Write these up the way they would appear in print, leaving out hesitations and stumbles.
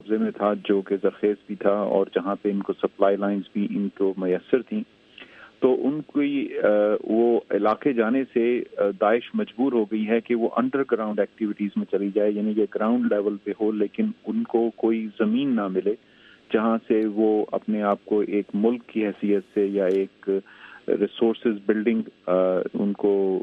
قبضے میں تھا جو کہ زرخیز بھی تھا اور جہاں پہ ان کو سپلائی لائنز بھی ان کو میسر تھیں، تو ان کی وہ علاقے جانے سے داعش مجبور ہو گئی ہے کہ وہ انڈر گراؤنڈ ایکٹیویٹیز میں چلی جائے، یعنی کہ گراؤنڈ لیول پہ ہو لیکن ان کو کوئی زمین نہ ملے جہاں سے وہ اپنے آپ کو ایک ملک کی حیثیت سے یا ایک ریسورسز بلڈنگ ان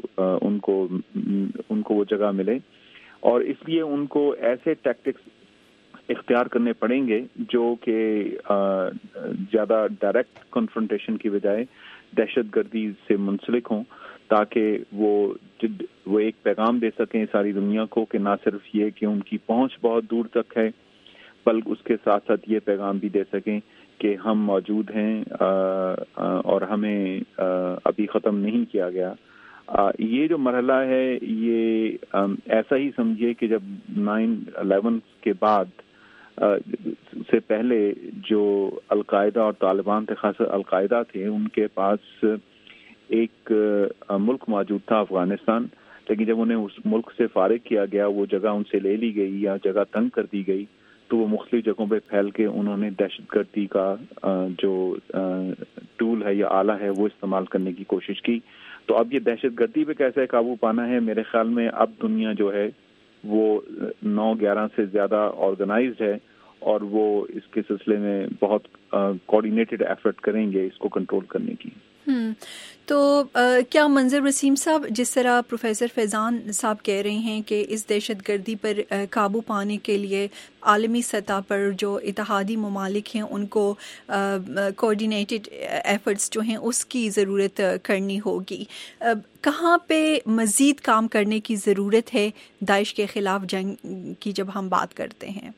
کو وہ جگہ ملے. اور اس لیے ان کو ایسے ٹیکٹکس اختیار کرنے پڑیں گے جو کہ زیادہ ڈائریکٹ کنفرنٹیشن کی بجائے دہشت گردی سے منسلک ہوں، تاکہ وہ ایک پیغام دے سکیں ساری دنیا کو کہ نہ صرف یہ کہ ان کی پہنچ بہت دور تک ہے، بلکہ اس کے ساتھ ساتھ یہ پیغام بھی دے سکیں کہ ہم موجود ہیں اور ہمیں ابھی ختم نہیں کیا گیا. یہ جو مرحلہ ہے یہ ایسا ہی سمجھیے کہ جب 9/11 کے بعد سے پہلے جو القاعدہ اور طالبان تھے، خاص القاعدہ تھے، ان کے پاس ایک ملک موجود تھا افغانستان، لیکن جب انہیں اس ملک سے فارغ کیا گیا، وہ جگہ ان سے لے لی گئی یا جگہ تنگ کر دی گئی، تو وہ مختلف جگہوں پہ پھیل کے انہوں نے دہشت گردی کا جو ٹول ہے یا آلہ ہے وہ استعمال کرنے کی کوشش کی. تو اب یہ دہشت گردی پہ کیسے قابو پانا ہے، میرے خیال میں اب دنیا جو ہے وہ 9/11 سے زیادہ آرگنائزڈ ہے اور وہ اس کے سلسلے میں بہت کوآرڈینیٹڈ ایفرٹ کریں گے اس کو کنٹرول کرنے کی. تو کیا منظر وسیم صاحب، جس طرح پروفیسر فیضان صاحب کہہ رہے ہیں کہ اس دہشت گردی پر قابو پانے کے لیے عالمی سطح پر جو اتحادی ممالک ہیں ان کو کوآرڈینیٹڈ ایفرٹس جو ہیں اس کی ضرورت کرنی ہوگی، کہاں پہ مزید کام کرنے کی ضرورت ہے داعش کے خلاف جنگ کی جب ہم بات کرتے ہیں؟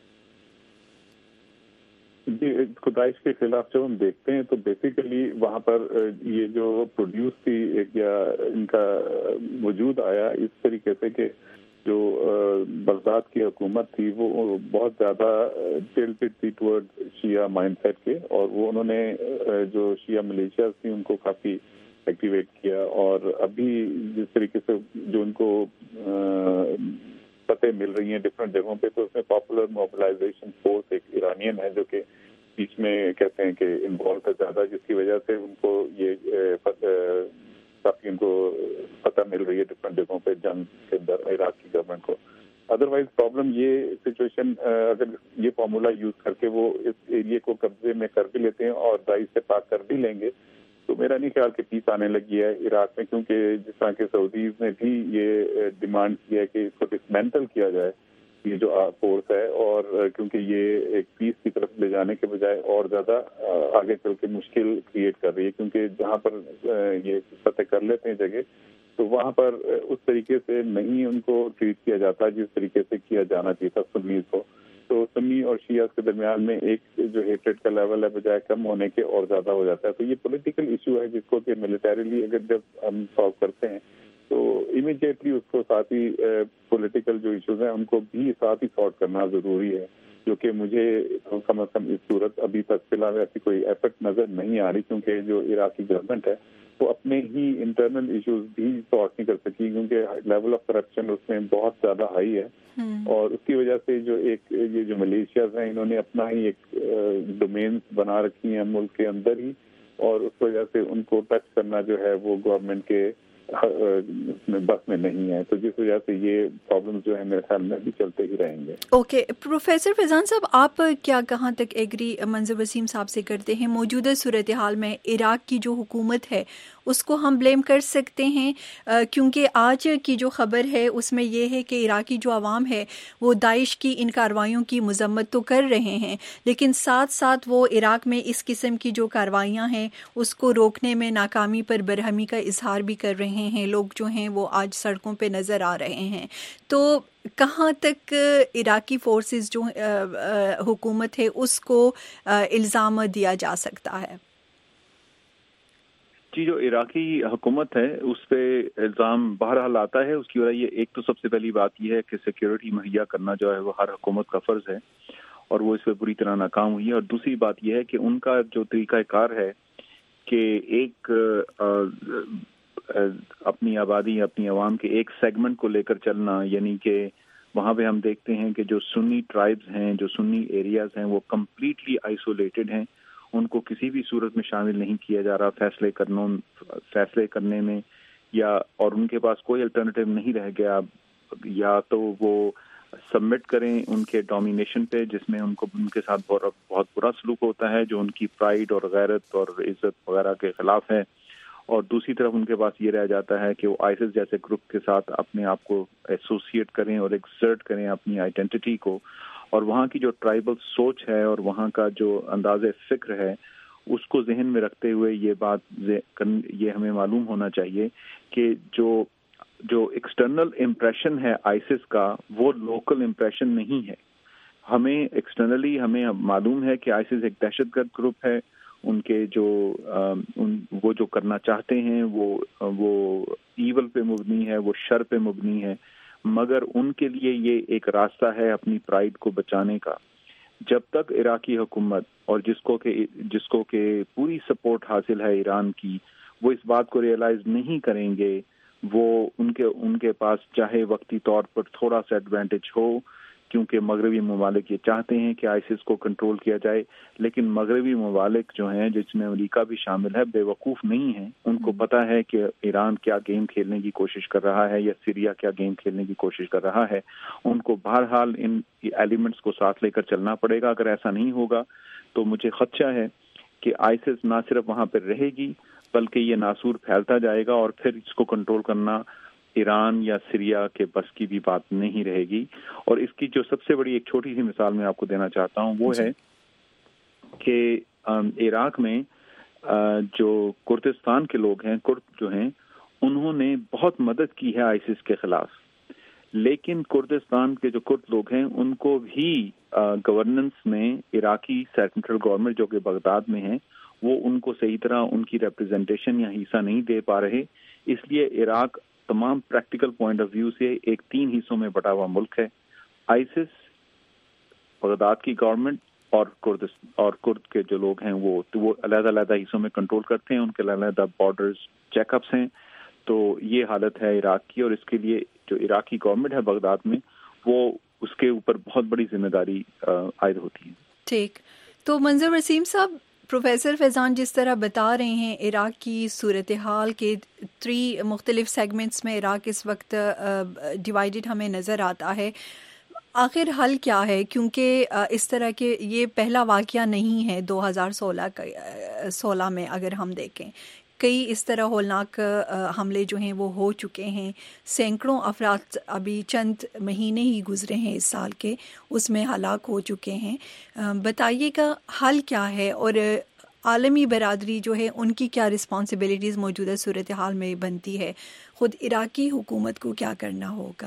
جی، داعش کے خلاف جب ہم دیکھتے ہیں تو بیسیکلی وہاں پر یہ جو پروڈیوس تھی یا ان کا وجود آیا اس طریقے سے کہ جو بغداد کی حکومت تھی وہ بہت زیادہ ٹلٹڈ تھی ٹورڈ شیعہ مائنڈ سیٹ کے، اور وہ انہوں نے جو شیعہ ملیشیاز تھی ان کو کافی ایکٹیویٹ کیا. اور ابھی جس طریقے سے جو ان کو فتح مل رہی ہیں ڈفرینٹ جگہوں پہ، تو اس میں پاپولر موبلائزیشن فورس ایک ایرانین ہے جو کہ بیچ میں کہتے ہیں کہ انوالو ہے زیادہ، جس کی وجہ سے ان کو یہ کافی ان کو فتح مل رہی ہے ڈفرینٹ جگہوں پہ جنگ کے اندر عراق کی گورنمنٹ کو. ادروائز پرابلم یہ سچویشن اگر یہ فارمولا یوز کر کے وہ اس ایریے کو قبضے میں کر بھی لیتے ہیں اور داعش سے پاک کر بھی لیں گے، تو میرا نہیں خیال کہ پیس آنے لگی ہے عراق میں، کیونکہ جس طرح کے سعودیز نے بھی یہ ڈیمانڈ کی ہے کہ اس کو ڈسمینٹل کیا جائے یہ جو فورس ہے، اور کیونکہ یہ ایک پیس کی طرف لے جانے کے بجائے اور زیادہ آگے چل کے مشکل کریٹ کر رہی ہے، کیونکہ جہاں پر یہ فتح کر لیتے ہیں جگہ تو وہاں پر اس طریقے سے نہیں ان کو ٹریٹ کیا جاتا جس طریقے سے کیا جانا چاہیے تھا سنیز کو. تو سنی اور شیعہ کے درمیان میں ایک جو ہیٹریٹ کا لیول ہے بجائے کم ہونے کے اور زیادہ ہو جاتا ہے. تو یہ پولیٹیکل ایشو ہے جس کو کہ ملیٹریلی اگر جب ہم سالو کرتے ہیں تو امیڈیٹلی اس کو ساتھ ہی پولیٹیکل جو ایشوز ہیں ان کو بھی ساتھ ہی سارٹ کرنا ضروری ہے، جو کہ مجھے کم از کم اس صورت ابھی تک فی الحال ایسی کوئی ایفرٹ نظر نہیں آ رہی، کیونکہ جو عراقی گورنمنٹ ہے وہ اپنے ہی انٹرنل ایشوز بھی سارٹ نہیں کر سکی، کیونکہ لیول آف کرپشن اس میں بہت زیادہ ہائی ہے. اور اس کی وجہ سے جو ایک یہ جو ملیشیاز ہیں انہوں نے اپنا ہی ایک ڈومینز بنا رکھی ہیں ملک کے اندر ہی، اور اس وجہ سے ان کو ٹچ کرنا جو ہے وہ گورنمنٹ کے بس میں نہیں ہے. تو جس وجہ سے یہ پرابلم جو ہے میرے خیال میں بھی چلتے ہی رہیں گے. اوکے پروفیسر فیضان صاحب، آپ کیا کہاں تک ایگری منظر وسیم صاحب سے کرتے ہیں؟ موجودہ صورتحال میں عراق کی جو حکومت ہے اس کو ہم بلیم کر سکتے ہیں؟ کیونکہ آج کی جو خبر ہے اس میں یہ ہے کہ عراقی جو عوام ہے وہ داعش کی ان کارروائیوں کی مذمت تو کر رہے ہیں، لیکن ساتھ ساتھ وہ عراق میں اس قسم کی جو کارروائیاں ہیں اس کو روکنے میں ناکامی پر برہمی کا اظہار بھی کر رہے ہیں. لوگ جو ہیں وہ آج سڑکوں پہ نظر آ رہے ہیں. تو کہاں تک عراقی فورسز جو حکومت ہے اس کو الزام دیا جا سکتا ہے؟ جی، جو عراقی حکومت ہے اس پہ الزام بہرحال آتا ہے. اس کی وجہ یہ ایک تو سب سے پہلی بات یہ ہے کہ سیکیورٹی مہیا کرنا جو ہے وہ ہر حکومت کا فرض ہے اور وہ اس پہ بری طرح ناکام ہوئی ہے. اور دوسری بات یہ ہے کہ ان کا جو طریقہ کار ہے کہ ایک اپنی آبادی اپنی عوام کے ایک سیگمنٹ کو لے کر چلنا، یعنی کہ وہاں پہ ہم دیکھتے ہیں کہ جو سنی ٹرائبز ہیں, جو سنی ایریاز ہیں, وہ کمپلیٹلی آئسولیٹڈ ہیں. ان کو کسی بھی صورت میں شامل نہیں کیا جا رہا فیصلے کرنے میں, یا اور ان کے پاس کوئی الٹرنیٹیو نہیں رہ گیا. یا تو وہ سبمٹ کریں ان کے ڈومینیشن پہ, جس میں ان کو ان کے ساتھ بہت برا سلوک ہوتا ہے جو ان کی پرائیڈ اور غیرت اور عزت وغیرہ کے خلاف ہے, اور دوسری طرف ان کے پاس یہ رہ جاتا ہے کہ وہ آئسس جیسے گروپ کے ساتھ اپنے آپ کو ایسوسیٹ کریں اور ایکسرٹ کریں اپنی آئیڈینٹی کو, اور وہاں کی جو ٹرائبل سوچ ہے اور وہاں کا جو انداز فکر ہے اس کو ذہن میں رکھتے ہوئے یہ ہمیں معلوم ہونا چاہیے کہ جو ایکسٹرنل امپریشن ہے آئسس کا وہ لوکل امپریشن نہیں ہے. ہمیں ایکسٹرنلی ہمیں معلوم ہے کہ آئسس ایک دہشت گرد گروپ ہے, ان کے وہ جو کرنا چاہتے ہیں وہ ایول پہ مبنی ہے, وہ شر پہ مبنی ہے, مگر ان کے لیے یہ ایک راستہ ہے اپنی پرائیڈ کو بچانے کا. جب تک عراقی حکومت اور جس کو کہ پوری سپورٹ حاصل ہے ایران کی, وہ اس بات کو ریئلائز نہیں کریں گے, وہ ان کے پاس چاہے وقتی طور پر تھوڑا سا ایڈوانٹیج ہو, کیونکہ مغربی ممالک یہ چاہتے ہیں کہ آئسس کو کنٹرول کیا جائے, لیکن مغربی ممالک جو ہیں جس میں امریکہ بھی شامل ہے بے وقوف نہیں ہیں. ان کو پتا ہے کہ ایران کیا گیم کھیلنے کی کوشش کر رہا ہے یا سیریا کیا گیم کھیلنے کی کوشش کر رہا ہے. ان کو بہرحال ان ایلیمنٹس کو ساتھ لے کر چلنا پڑے گا. اگر ایسا نہیں ہوگا تو مجھے خدشہ ہے کہ آئسس نہ صرف وہاں پر رہے گی بلکہ یہ ناسور پھیلتا جائے گا, اور پھر اس کو کنٹرول کرنا ایران یا سیریا کے بس کی بھی بات نہیں رہے گی. اور اس کی جو سب سے بڑی ایک چھوٹی سی مثال میں آپ کو دینا چاہتا ہوں وہ ہے کہ عراق میں جو کردستان کے لوگ ہیں, کرد جو ہیں, انہوں نے بہت مدد کی ہے آئسس کے خلاف, لیکن کردستان کے جو کرد لوگ ہیں ان کو بھی گورننس میں عراقی سینٹرل گورنمنٹ جو کہ بغداد میں ہے وہ ان کو صحیح طرح ان کی ریپرزنٹیشن یا حصہ نہیں دے پا رہے. اس لیے عراق تمام پریکٹیکل پوائنٹ آف ویو سے ایک 3 حصوں میں بٹا ہوا ملک ہے. آئسس, بغداد کی گورنمنٹ اور کرد کے جو لوگ ہیں وہ علیحدہ علیحدہ حصوں میں کنٹرول کرتے ہیں, ان کے علیحدہ بارڈرز چیک اپس ہیں. تو یہ حالت ہے عراق کی, اور اس کے لیے جو عراقی گورنمنٹ ہے بغداد میں وہ اس کے اوپر بہت بڑی ذمہ داری عائد ہوتی ہے. ٹھیک, تو منظر وسیم صاحب, پروفیسر فیضان جس طرح بتا رہے ہیں عراق کی صورتحال کے 3 مختلف سیگمنٹس میں عراق اس وقت ڈیوائیڈڈ ہمیں نظر آتا ہے. آخر حل کیا ہے؟ کیونکہ اس طرح کے یہ پہلا واقعہ نہیں ہے 2016 میں. اگر ہم دیکھیں کئی اس طرح ہولناک حملے جو ہیں وہ ہو چکے ہیں, سینکڑوں افراد ابھی چند مہینے ہی گزرے ہیں اس سال کے, اس میں ہلاک ہو چکے ہیں. بتائیے گا حل کیا ہے, اور عالمی برادری جو ہے ان کی کیا رسپانسبلٹیز موجودہ صورتحال میں بنتی ہے؟ خود عراقی حکومت کو کیا کرنا ہوگا؟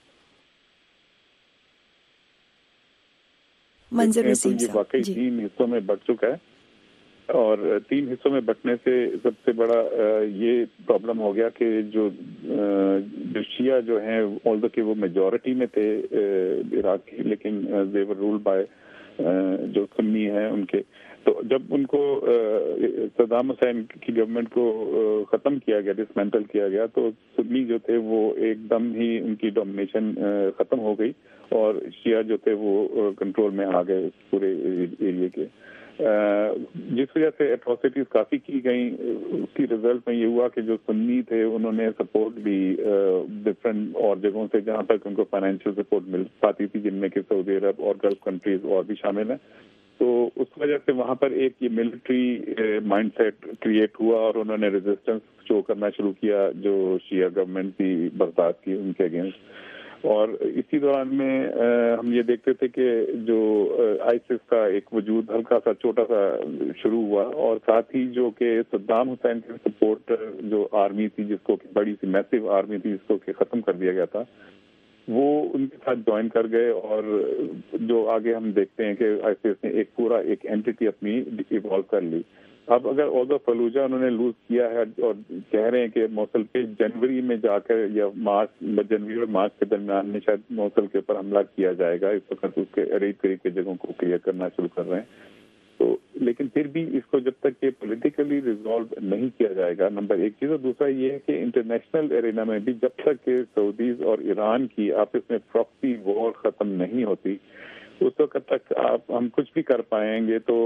منظر وسیم صاحب. واقعی 3 حصوں میں بٹ چکا ہے, اور 3 حصوں میں بٹنے سے سب سے بڑا یہ پرابلم ہو گیا کہ جو شیعہ جو ہیں آلدو کہ وہ میجورٹی میں تھے عراق کی, لیکن دے ور رول بائی جو سنی ہیں ان کے. تو جب ان کو صدام حسین کی گورنمنٹ کو ختم کیا گیا, ڈسمینٹل کیا گیا, تو سنی جو تھے وہ ایک دم ہی ان کی ڈومینیشن ختم ہو گئی, اور شیعہ جو تھے وہ کنٹرول میں آ گئے پورے ایریے کے, جس وجہ سے اٹراسٹیز کافی کی گئیں. اس کی رزلٹ میں یہ ہوا کہ جو سنی تھے انہوں نے سپورٹ بھی ڈفرینٹ اور جگہوں سے جہاں تک ان کو فائنینشیل سپورٹ مل پاتی تھی, جن میں کہ سعودی عرب اور گلف کنٹریز اور بھی شامل ہیں. تو اس وجہ سے وہاں پر ایک یہ ملٹری مائنڈ سیٹ کریٹ ہوا, اور انہوں نے ریزسٹنس شو کرنا شروع کیا جو شیعہ گورنمنٹ تھی بغداد کی ان کے اگینسٹ. اور اسی دوران میں ہم یہ دیکھتے تھے کہ جو آئسس کا ایک وجود ہلکا سا چھوٹا سا شروع ہوا, اور ساتھ ہی جو کہ صدام حسین کی سپورٹ جو آرمی تھی, جس کو بڑی سی میسو آرمی تھی جس کو کہ ختم کر دیا گیا تھا, وہ ان کے ساتھ جوائن کر گئے. اور جو آگے ہم دیکھتے ہیں کہ آئسس نے ایک پورا ایک اینٹی اپنی ایوالو کر لی. اب اگر اوزا فلوجہ انہوں نے لوز کیا ہے اور کہہ رہے ہیں کہ موصل پہ جنوری میں جا کر یا جنوری اور مارچ کے درمیان میں شاید موصل کے اوپر حملہ کیا جائے گا, اس وقت اس کے قریب کے جگہوں کو کلیئر کرنا شروع کر رہے ہیں. تو لیکن پھر بھی اس کو جب تک کہ پولیٹیکلی ریزالو نہیں کیا جائے گا، نمبر ایک چیز، اور دوسرا یہ ہے کہ انٹرنیشنل ارینا میں بھی جب تک کہ سعودیز اور ایران کی آپس میں پراکسی وار ختم نہیں ہوتی اس وقت تک ہم کچھ بھی کر پائیں گے. تو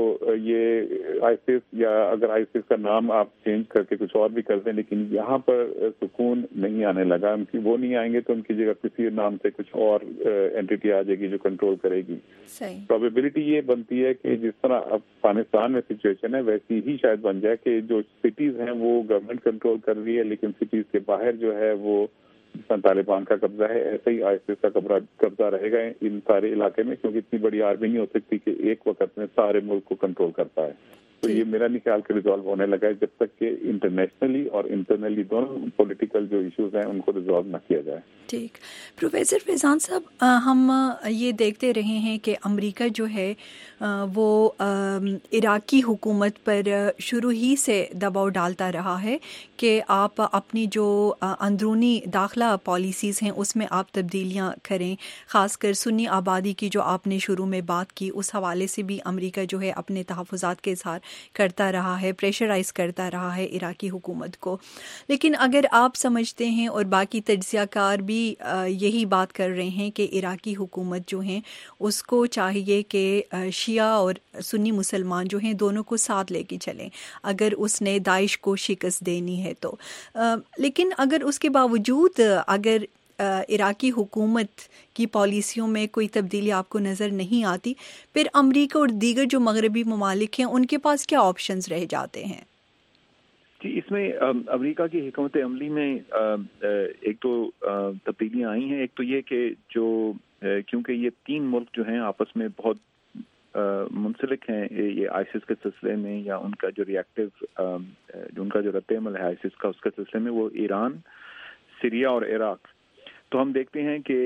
یہ آئیسس، یا اگر آئیسس کا نام آپ چینج کر کے کچھ اور بھی کر دیں، لیکن یہاں پر سکون نہیں آنے لگا. وہ نہیں آئیں گے تو ان کی جگہ کسی نام سے کچھ اور اینٹی آ جائے گی جو کنٹرول کرے گی. پروبیبلٹی یہ بنتی ہے کہ جس طرح افغانستان میں سچویشن ہے ویسی ہی شاید بن جائے کہ جو سٹیز ہیں وہ گورنمنٹ کنٹرول کر رہی ہے، لیکن سٹیز کے باہر جو ہے وہ طالبان کا قبضہ ہے. ایسے ہی آئیسس کا قبضہ رہے گا ان سارے علاقے میں، کیونکہ اتنی بڑی آرمی نہیں ہو سکتی کہ ایک وقت میں سارے ملک کو کنٹرول کر پائے. تو یہ میرا نہیں خیال کہ ریزالو ہونے لگا ہے جب تک کہ انٹرنیشنلی اور انٹرنلی دونوں پولیٹیکل جو ایشوز ہیں ان کو ریزالو نہ کیا جائے. ٹھیک. پروفیسر فیضان صاحب، ہم یہ دیکھتے رہے ہیں کہ امریکہ جو ہے وہ عراقی حکومت پر شروع ہی سے دباؤ ڈالتا رہا ہے کہ آپ اپنی جو اندرونی داخلہ پالیسیز ہیں اس میں آپ تبدیلیاں کریں. خاص کر سنی آبادی کی جو آپ نے شروع میں بات کی، اس حوالے سے بھی امریکہ جو ہے اپنے تحفظات کے اظہار کرتا رہا ہے، پریشرائز کرتا رہا ہے عراقی حکومت کو. لیکن اگر آپ سمجھتے ہیں اور باقی تجزیہ کار بھی یہی بات کر رہے ہیں کہ عراقی حکومت جو ہیں اس کو چاہیے کہ شیعہ اور سنی مسلمان جو ہیں دونوں کو ساتھ لے کے چلیں اگر اس نے داعش کو شکست دینی ہے تو. لیکن اگر اس کے باوجود اگر عراقی حکومت کی پالیسیوں میں کوئی تبدیلی آپ کو نظر نہیں آتی، پھر امریکہ اور دیگر جو مغربی ممالک ہیں ان کے پاس کیا آپشنز رہ جاتے ہیں؟ جی، اس میں امریکہ کی حکمت عملی میں ایک تو تبدیلیاں آئی ہیں. ایک تو یہ کہ جو کیونکہ یہ تین ملک جو ہیں آپس میں بہت منسلک ہیں یہ آئیسس کے سلسلے میں، یا ان کا جو ریئیکٹیو ان کا جو رد عمل ہے آئیسس کا اس کے سلسلے میں، وہ ایران، سیریا اور عراق. تو ہم دیکھتے ہیں کہ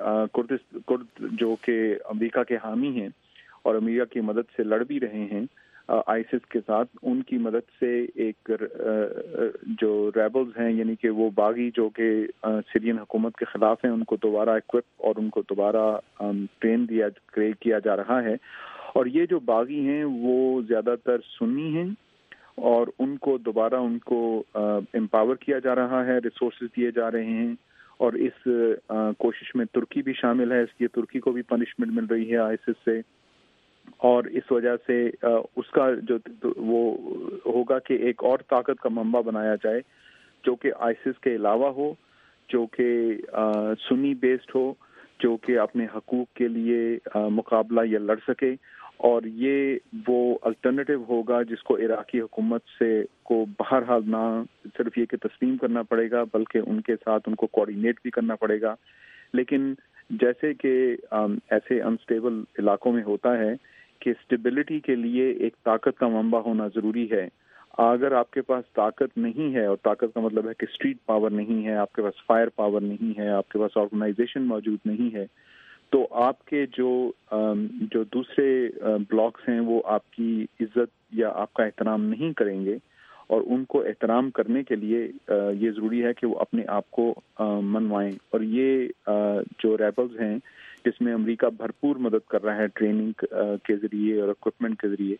کرد جو کہ امریکہ کے حامی ہیں اور امریکہ کی مدد سے لڑ بھی رہے ہیں آئیسس کے ساتھ، ان کی مدد سے ایک جو ریبلز ہیں، یعنی کہ وہ باغی جو کہ سیرین حکومت کے خلاف ہیں، ان کو دوبارہ ایکوپ اور ان کو دوبارہ ٹرین کیا جا رہا ہے. اور یہ جو باغی ہیں وہ زیادہ تر سنی ہیں اور ان کو دوبارہ ان کو امپاور کیا جا رہا ہے، ریسورسز دیے جا رہے ہیں. اور اس کوشش میں ترکی بھی شامل ہے، اس لیے ترکی کو بھی پنشمنٹ مل رہی ہے آئیسس سے. اور اس وجہ سے اس کا جو وہ ہوگا کہ ایک اور طاقت کا منبع بنایا جائے جو کہ آئیسس کے علاوہ ہو، جو کہ سنی بیسڈ ہو، جو کہ اپنے حقوق کے لیے مقابلہ یا لڑ سکے. اور یہ وہ الٹرنیٹیو ہوگا جس کو عراقی حکومت سے کو بہرحال نہ صرف یہ کہ تسلیم کرنا پڑے گا بلکہ ان کے ساتھ ان کو کوآرڈینیٹ بھی کرنا پڑے گا. لیکن جیسے کہ ایسے انسٹیبل علاقوں میں ہوتا ہے کہ اسٹیبلٹی کے لیے ایک طاقت کا منبع ہونا ضروری ہے. اگر آپ کے پاس طاقت نہیں ہے، اور طاقت کا مطلب ہے کہ اسٹریٹ پاور نہیں ہے، آپ کے پاس فائر پاور نہیں ہے، آپ کے پاس آرگنائزیشن موجود نہیں ہے، تو آپ کے جو دوسرے بلاکس ہیں وہ آپ کی عزت یا آپ کا احترام نہیں کریں گے. اور ان کو احترام کرنے کے لیے یہ ضروری ہے کہ وہ اپنے آپ کو منوائیں. اور یہ جو ریبلز ہیں جس میں امریکہ بھرپور مدد کر رہا ہے ٹریننگ کے ذریعے اور اکوپمنٹ کے ذریعے،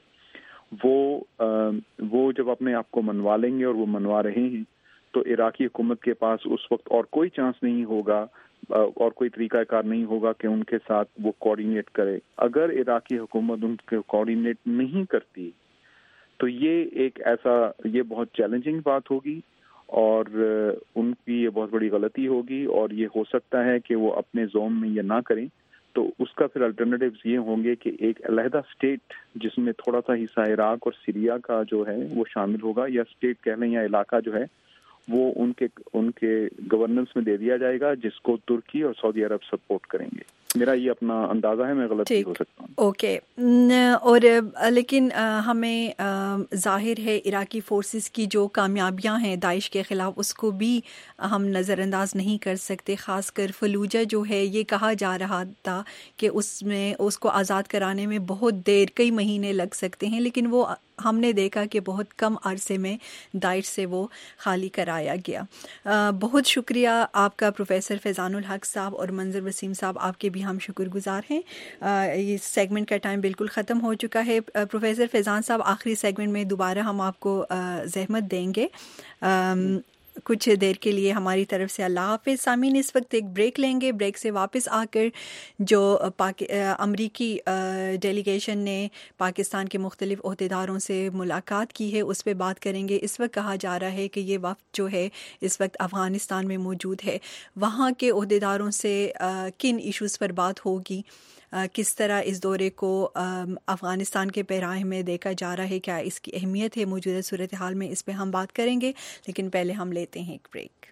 وہ جب اپنے آپ کو منوا لیں گے، اور وہ منوا رہے ہیں، تو عراقی حکومت کے پاس اس وقت اور کوئی چانس نہیں ہوگا اور کوئی طریقہ کار نہیں ہوگا کہ ان کے ساتھ وہ کوآرڈینیٹ کرے. اگر عراقی حکومت ان کے کوآرڈینیٹ نہیں کرتی تو یہ بہت چیلنجنگ بات ہوگی، اور ان کی یہ بہت بڑی غلطی ہوگی، اور یہ ہو سکتا ہے کہ وہ اپنے زون میں یہ نہ کریں. تو اس کا پھر الٹرنیٹیوز یہ ہوں گے کہ ایک علیحدہ اسٹیٹ جس میں تھوڑا سا حصہ عراق اور سیریا کا جو ہے وہ شامل ہوگا، یا اسٹیٹ کہہ لیں یا علاقہ جو ہے وہ ان کے گورننس میں دے دیا جائے گا، جس کو ترکی اور سعودی عرب سپورٹ کریں گے. میرا یہ اپنا اندازہ ہے، میں غلط بھی ہو سکتا ہوں. اوکے. اور لیکن ہمیں ظاہر ہے عراقی فورسز کی جو کامیابیاں ہیں داعش کے خلاف اس کو بھی ہم نظر انداز نہیں کر سکتے. خاص کر فلوجہ جو ہے، یہ کہا جا رہا تھا کہ اس کو آزاد کرانے میں بہت دیر، کئی مہینے لگ سکتے ہیں، لیکن وہ ہم نے دیکھا کہ بہت کم عرصے میں داعش سے وہ خالی کرایا گیا. بہت شکریہ آپ کا پروفیسر فیضان الحق صاحب اور منظر وسیم صاحب، آپ کے بھی ہم شکر گزار ہیں. اس سیگمنٹ کا ٹائم بالکل ختم ہو چکا ہے. پروفیسر فیضان صاحب, آخری سیگمنٹ میں دوبارہ ہم آپ کو زحمت دیں گے. کچھ دیر کے لیے ہماری طرف سے اللہ حافظ. سامعین, اس وقت ایک بریک لیں گے. بریک سے واپس آ کر جو امریکی ڈیلیگیشن نے پاکستان کے مختلف عہدیداروں سے ملاقات کی ہے اس پہ بات کریں گے. اس وقت کہا جا رہا ہے کہ یہ وفد جو ہے اس وقت افغانستان میں موجود ہے. وہاں کے عہدیداروں سے کن ایشوز پر بات ہوگی, کس طرح اس دورے کو افغانستان کے پیراہ میں دیکھا جا رہا ہے, کیا اس کی اہمیت ہے موجودہ صورتحال میں, اس پہ ہم بات کریں گے. لیکن پہلے ہم لیتے ہیں ایک بریک.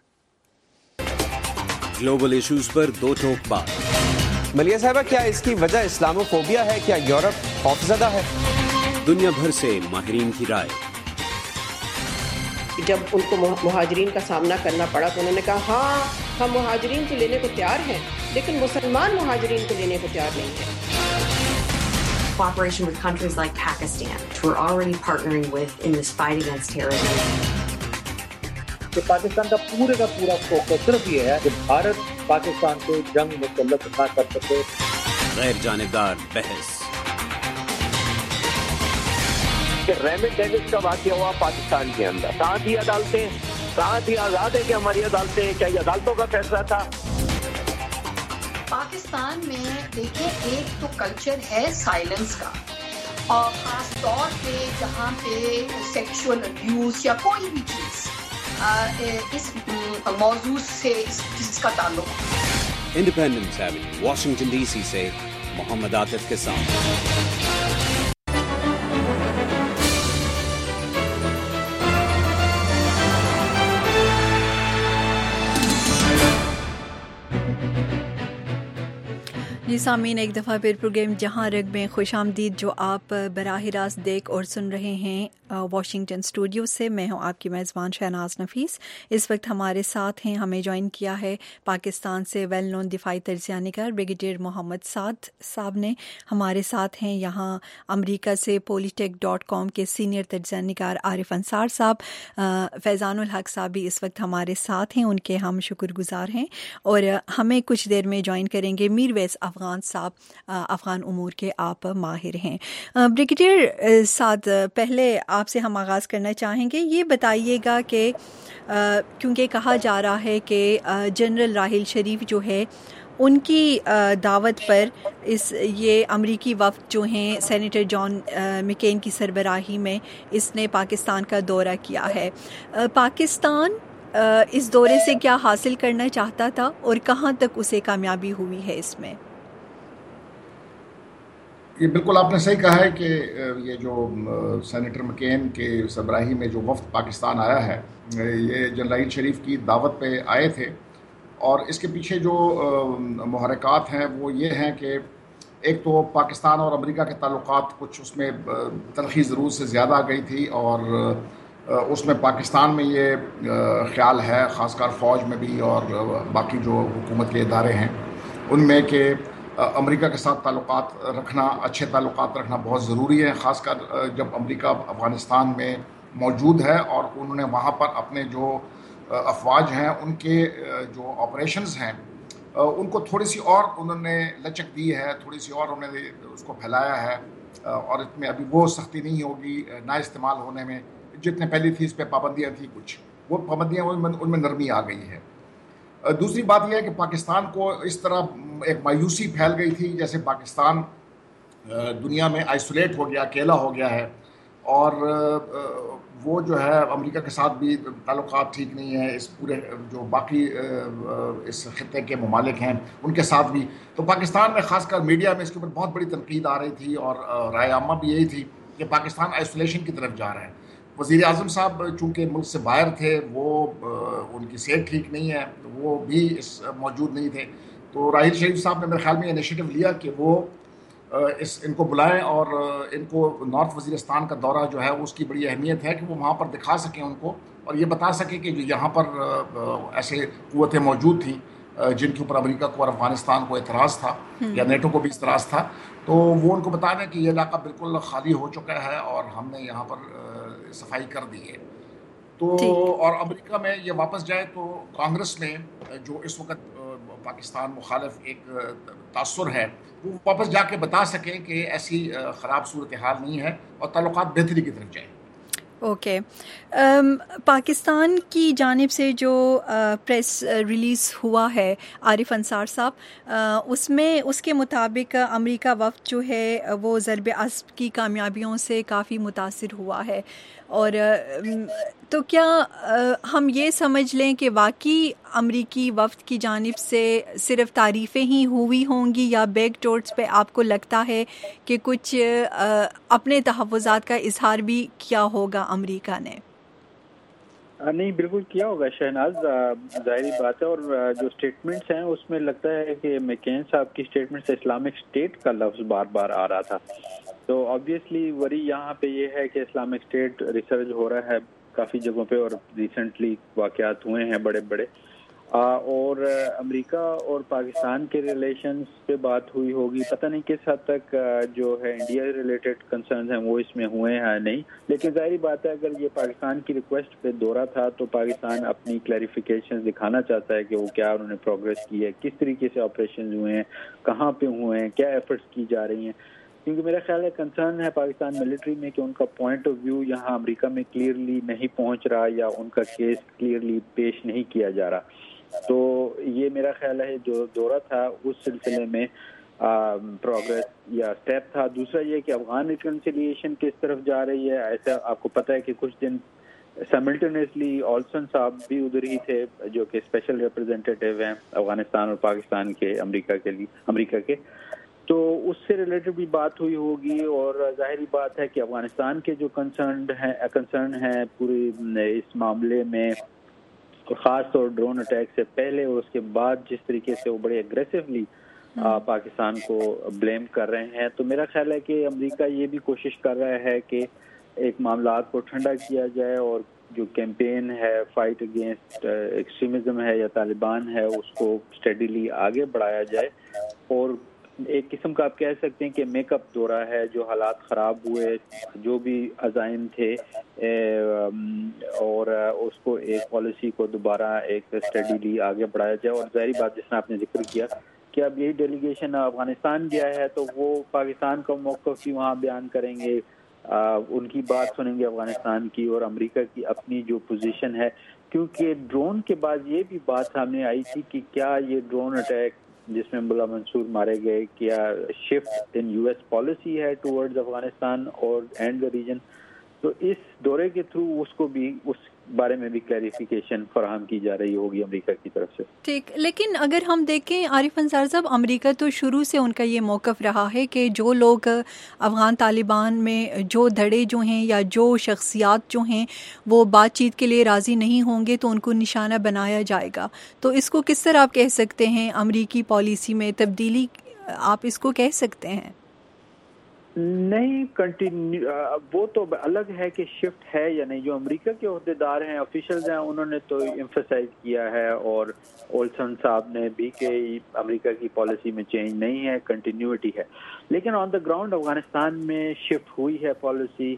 گلوبل ایشوز پر دو ٹوک بات. ملیہ صاحبہ, کیا اس کی وجہ اسلاموفوبیا ہے؟ کیا یورپ خوفزدہ ہے؟ دنیا بھر سے ماہرین کی رائے. جب ان کو مہاجرین کا سامنا کرنا پڑا تو انہوں نے کہا ہاں ہم مہاجرین کو لینے کو تیار ہیں, لیکن مسلمان مہاجرین کو لینے کو تیار نہیں ہیں. Cooperation with countries like Pakistan, which we're already partnering with in this fight against terrorism. کہ پاکستان کا پورا فوکس صرف یہ ہے کہ بھارت پاکستان سے جنگ مسلط نہ کر سکے. غیر جانبدار بحث. کہ ریمنڈ ڈیوس کا واقعہ ہوا پاکستان کے اندر, ساتھ ہی عدالتیں, ساتھ ہی آزاد ہے کہ ہماری عدالتیں, کیا یہ عدالتوں کا فیصلہ تھا؟ پاکستان میں دیکھیں ایک تو کلچر ہے سائلنس کا, اور خاص طور پہ جہاں پہ سیکشول ابیوز یا کوئی بھی چیز اس موضوع سے جس کا تعلق. Independence avenue, Washington D C سے محمد عاطف کے ساتھ. جی سامعین, ایک دفعہ پھر پروگرام جہاں رگ میں خوش آمدید, جو آپ براہ راست دیکھ اور سن رہے ہیں واشنگٹن اسٹوڈیو سے. میں ہوں آپ کی میزبان شہناز نفیس. اس وقت ہمارے ساتھ ہیں, ہمیں جوائن کیا ہے پاکستان سے ویل نون دفاعی تجزیہ نگار بریگیڈیئر محمد سعد صاحب نے. ہمارے ساتھ ہیں یہاں امریکہ سے polytech.com کے سینئر تجزیہ نگار عارف انصار صاحب. فیضان الحق صاحب بھی اس وقت ہمارے ساتھ ہیں, ان کے ہم شکر گزار ہیں. اور ہمیں کچھ دیر میں جوائن کریں گے میر ویس افغان صاحب, افغان امور کے آپ ماہر ہیں. بریگیڈیئر سعد, پہلے آپ سے ہم آغاز کرنا چاہیں گے. یہ بتائیے گا کہ کیونکہ کہا جا رہا ہے کہ جنرل راحیل شریف جو ہے ان کی دعوت پر یہ امریکی وفد جو ہیں سینیٹر جان مکین کی سربراہی میں اس نے پاکستان کا دورہ کیا ہے. پاکستان اس دورے سے کیا حاصل کرنا چاہتا تھا اور کہاں تک اسے کامیابی ہوئی ہے اس میں؟ یہ بالکل آپ نے صحیح کہا ہے کہ یہ جو سینیٹر مکین کے سربراہی میں جو وفد پاکستان آیا ہے, یہ جنرل راحیل شریف کی دعوت پہ آئے تھے, اور اس کے پیچھے جو محرکات ہیں وہ یہ ہیں کہ ایک تو پاکستان اور امریکہ کے تعلقات کچھ اس میں تلخی ضرور سے زیادہ آ گئی تھی, اور اس میں پاکستان میں یہ خیال ہے خاص کر فوج میں بھی اور باقی جو حکومت کے ادارے ہیں ان میں کہ امریکہ کے ساتھ تعلقات رکھنا, اچھے تعلقات رکھنا بہت ضروری ہے, خاص کر جب امریکہ افغانستان میں موجود ہے اور انہوں نے وہاں پر اپنے جو افواج ہیں ان کے جو آپریشنز ہیں ان کو تھوڑی سی اور انہوں نے لچک دی ہے, تھوڑی سی اور انہوں نے اس کو پھیلایا ہے, اور اس میں ابھی وہ سختی نہیں ہوگی نہ استعمال ہونے میں جتنے پہلی تھی. اس پہ پابندیاں تھیں, کچھ وہ پابندیاں ان میں نرمی آ گئی ہے. دوسری بات یہ ہے کہ پاکستان کو اس طرح ایک مایوسی پھیل گئی تھی جیسے پاکستان دنیا میں آئسولیٹ ہو گیا, اکیلا ہو گیا ہے, اور وہ جو ہے امریکہ کے ساتھ بھی تعلقات ٹھیک نہیں ہیں, اس پورے جو باقی اس خطے کے ممالک ہیں ان کے ساتھ بھی. تو پاکستان میں خاص کر میڈیا میں اس کے اوپر بہت بڑی تنقید آ رہی تھی, اور رائے عامہ بھی یہی تھی کہ پاکستان آئسولیشن کی طرف جا رہا ہے. وزیر اعظم صاحب چونکہ ملک سے باہر تھے, وہ ان کی صحت ٹھیک نہیں ہے, وہ بھی موجود نہیں تھے, تو راحیل شریف صاحب نے میرے خیال میں انیشیٹو لیا کہ وہ ان کو بلائیں اور ان کو نارتھ وزیرستان کا دورہ جو ہے اس کی بڑی اہمیت ہے کہ وہ وہاں پر دکھا سکیں ان کو, اور یہ بتا سکیں کہ جو یہاں پر ایسے قوتیں موجود تھیں جن کے اوپر امریکہ کو اور افغانستان کو اعتراض تھا یا نیٹو کو بھی اعتراض تھا, تو وہ ان کو بتا دیں کہ یہ علاقہ بالکل خالی ہو چکا ہے اور ہم نے یہاں پر صفائی کر دی ہے. تو اور امریکہ میں یہ واپس جائے تو کانگریس میں جو اس وقت पाकिस्तान मुखालिफ एक तासुर है, वो वापस जाके बता सकें कि ऐसी ख़राब सूरत हाल नहीं है और ताल्लुकात बेहतरी की तरफ जाएँ। ओके पाकिस्तान की जानिब से जो प्रेस रिलीज़ हुआ है आरिफ अंसार साहब, उसमें उसके मुताबिक अमेरिका वफ़द जो है वो ज़रब अस्ब की कामयाबियों से काफ़ी मुतासिर हुआ है, और तो क्या हम ये समझ लें कि वाकई अमरीकी वफ़द की जानिब से सिर्फ तारीफ़ें ही हुई होंगी, या बैक डोर्स पे आपको लगता है कि कुछ अपने तहफ़्फ़ुज़ात का इजहार भी किया होगा अमरीका ने? नहीं, बिल्कुल किया होगा शहनाज, ज़ाहिरी बात है। और जो स्टेटमेंट्स हैं उसमें लगता है कि मैकेन साहब की स्टेटमेंट से इस्लामिक स्टेट का लफ्ज़ बार बार आ रहा था, तो ऑब्वियसली वरी यहाँ पे ये है कि इस्लामिक स्टेट रिसर्च हो रहा है काफ़ी जगहों पे, और रिसेंटली वाक़यात हुए हैं बड़े बड़े, और अमेरिका और पाकिस्तान के रिलेशंस पे बात हुई होगी। पता नहीं किस हद तक जो है इंडिया रिलेटेड कंसर्न्स हैं वो इसमें हुए हैं नहीं, लेकिन जाहिर बात है अगर ये पाकिस्तान की रिक्वेस्ट पे दौरा था तो पाकिस्तान अपनी क्लैरिफिकेशन दिखाना चाहता है कि वो क्या उन्होंने प्रोग्रेस की है, किस तरीके से ऑपरेशन हुए हैं, कहाँ पे हुए हैं, क्या एफर्ट्स की जा रही हैं। क्योंकि मेरा ख्याल है कंसर्न है पाकिस्तान मिलिट्री में कि उनका पॉइंट ऑफ व्यू यहाँ अमेरिका में क्लियरली नहीं पहुँच रहा, या उनका केस क्लियरली पेश नहीं किया जा रहा। तो ये मेरा ख्याल है जो दौरा था उस सिलसिले में प्रोग्रेस या स्टेप था। दूसरा ये कि अफगान रिकन्सिलिएशन किस तरफ जा रही है। ऐसा आपको पता है कि कुछ दिन साइमल्टेनियसली ऑल्सन साहब भी उधर ही थे, जो कि स्पेशल रिप्रेजेंटेटिव हैं अफगानिस्तान और पाकिस्तान के अमेरिका के, तो उससे रिलेटेड भी बात हुई होगी। और जाहिर बात है कि अफगानिस्तान के जो कंसर्न है पूरे इस मामले में, खास तौर ड्रोन अटैक से पहले और उसके बाद जिस तरीके से वो बड़े एग्रेसिवली पाकिस्तान को ब्लेम कर रहे हैं, तो मेरा ख्याल है कि अमेरिका ये भी कोशिश कर रहा है कि एक मामला को ठंडा किया जाए और जो कैंपेन है फाइट अगेंस्ट एक्सट्रीमिज्म है या तालिबान है उसको स्टेडीली आगे बढ़ाया जाए। और एक किस्म का आप कह सकते हैं कि मेकअप दौरा है, जो हालात ख़राब हुए, जो भी अज़ाइम थे, और उसको एक पॉलिसी को दोबारा एक स्टडीली आगे बढ़ाया जाए। और ज़ाहिर बात जिसने आपने जिक्र किया कि अब यही डेलीगेशन अफगानिस्तान गया है तो वो पाकिस्तान का मौक़िफ़ भी वहाँ बयान करेंगे, उनकी बात सुनेंगे अफगानिस्तान की और अमेरिका की अपनी जो पोजीशन है। क्योंकि ड्रोन के बाद ये भी बात सामने आई थी कि क्या ये ड्रोन अटैक जिसमें मुल्ला मंसूर मारे गए, क्या शिफ्ट इन यूएस पॉलिसी है टुवर्ड्स अफगानिस्तान और एंड द रीजन। तो इस दौरे के थ्रू उसको भी उस बारे में भी क्लैरिफिकेशन फराहम की जा रही होगी अमेरिका की तरफ से। ठीक, लेकिन अगर हम देखें आरिफ अंसार साहब, अमेरिका तो शुरू से उनका ये मौक़िफ़ रहा है कि जो लोग अफ़गान तालिबान में जो धड़े जो हैं या जो शख्सियात जो हैं वो बातचीत के लिए राज़ी नहीं होंगे तो उनको निशाना बनाया जाएगा। तो इसको किस तरह आप कह सकते हैं अमेरिकी पॉलिसी में तब्दीली, आप इसको कह सकते हैं? नहीं, कंटिन्यू वो तो अलग है कि शिफ्ट है या नहीं। जो अमेरिका के ओहदेदार हैं, ऑफिशियल्स हैं, उन्होंने तो एम्फसाइज किया है और ओल्सन साहब ने भी कि अमेरिका की पॉलिसी में चेंज नहीं है, कंटिन्यूटी है। लेकिन ऑन द ग्राउंड अफगानिस्तान में शिफ्ट हुई है पॉलिसी।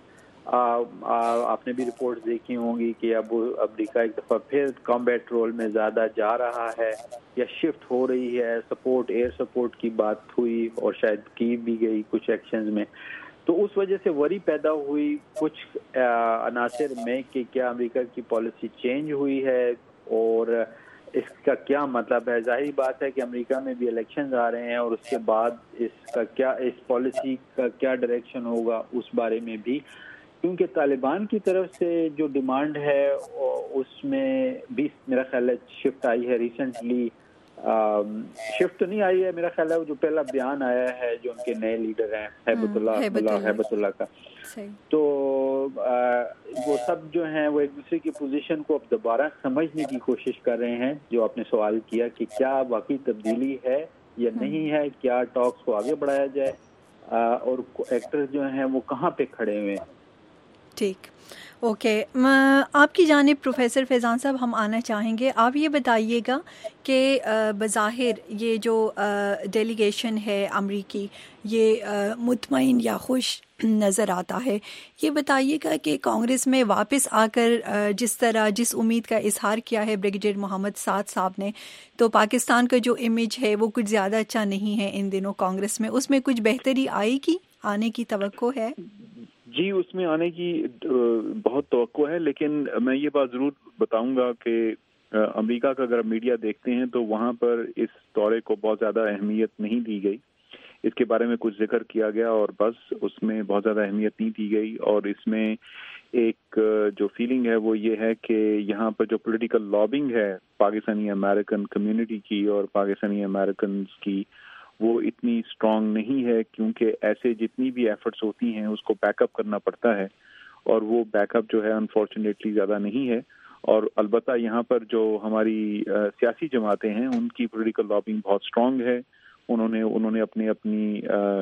आपने भी रिपोर्ट्स देखी होंगी कि अब अमेरिका एक दफ़ा फिर कॉम्बैट रोल में ज़्यादा जा रहा है या शिफ्ट हो रही है। सपोर्ट, एयर सपोर्ट की बात हुई और शायद की भी गई कुछ एक्शंस में। तो उस वजह से वरी पैदा हुई कुछ अनासर में कि क्या अमेरिका की पॉलिसी चेंज हुई है और इसका क्या मतलब है। जाहिर बात है कि अमेरिका में भी इलेक्शंस आ रहे हैं और उसके बाद इसका क्या, इस पॉलिसी का क्या डायरेक्शन होगा उस बारे में भी, क्योंकि तालिबान की तरफ से जो डिमांड है उसमें भी मेरा ख्याल है शिफ्ट आई है रिसेंटली। शिफ्ट तो नहीं आई है, मेरा ख्याल है वो जो पहला बयान आया है जो उनके नए लीडर हैं हैबतुल्लाह का, तो वो सब जो हैं वो एक दूसरे की पोजीशन को अब दोबारा समझने की कोशिश कर रहे हैं। जो आपने सवाल किया कि क्या वाकई तब्दीली है या नहीं है, क्या टॉक्स को आगे बढ़ाया जाए और एक्टर्स जो हैं वो कहाँ पे खड़े हुए हैं। ٹھیک، اوکے. آپ کی جانب پروفیسر فیضان صاحب ہم آنا چاہیں گے. آپ یہ بتائیے گا کہ بظاہر یہ جو ڈیلیگیشن ہے امریکی یہ مطمئن یا خوش نظر آتا ہے. یہ بتائیے گا کہ کانگریس میں واپس آ کر جس امید کا اظہار کیا ہے بریگیڈیئر محمد سعد صاحب نے، تو پاکستان کا جو امیج ہے وہ کچھ زیادہ اچھا نہیں ہے ان دنوں کانگریس میں. اس میں کچھ بہتری آنے کی توقع ہے؟ جی، اس میں آنے کی بہت توقع ہے، لیکن میں یہ بات ضرور بتاؤں گا کہ امریکہ کا اگر میڈیا دیکھتے ہیں تو وہاں پر اس دورے کو بہت زیادہ اہمیت نہیں دی گئی. اس کے بارے میں کچھ ذکر کیا گیا اور بس اس میں بہت زیادہ اہمیت نہیں دی گئی. اور اس میں ایک جو فیلنگ ہے وہ یہ ہے کہ یہاں پر جو پولیٹیکل لابنگ ہے پاکستانی امریکن کمیونٹی کی اور پاکستانی امریکنز کی، وہ اتنی اسٹرانگ نہیں ہے، کیونکہ ایسے جتنی بھی ایفرٹس ہوتی ہیں اس کو بیک اپ کرنا پڑتا ہے، اور وہ بیک اپ جو ہے انفارچونیٹلی زیادہ نہیں ہے. اور البتہ یہاں پر جو ہماری سیاسی جماعتیں ہیں ان کی پولیٹیکل لابنگ بہت اسٹرانگ ہے. انہوں نے اپنی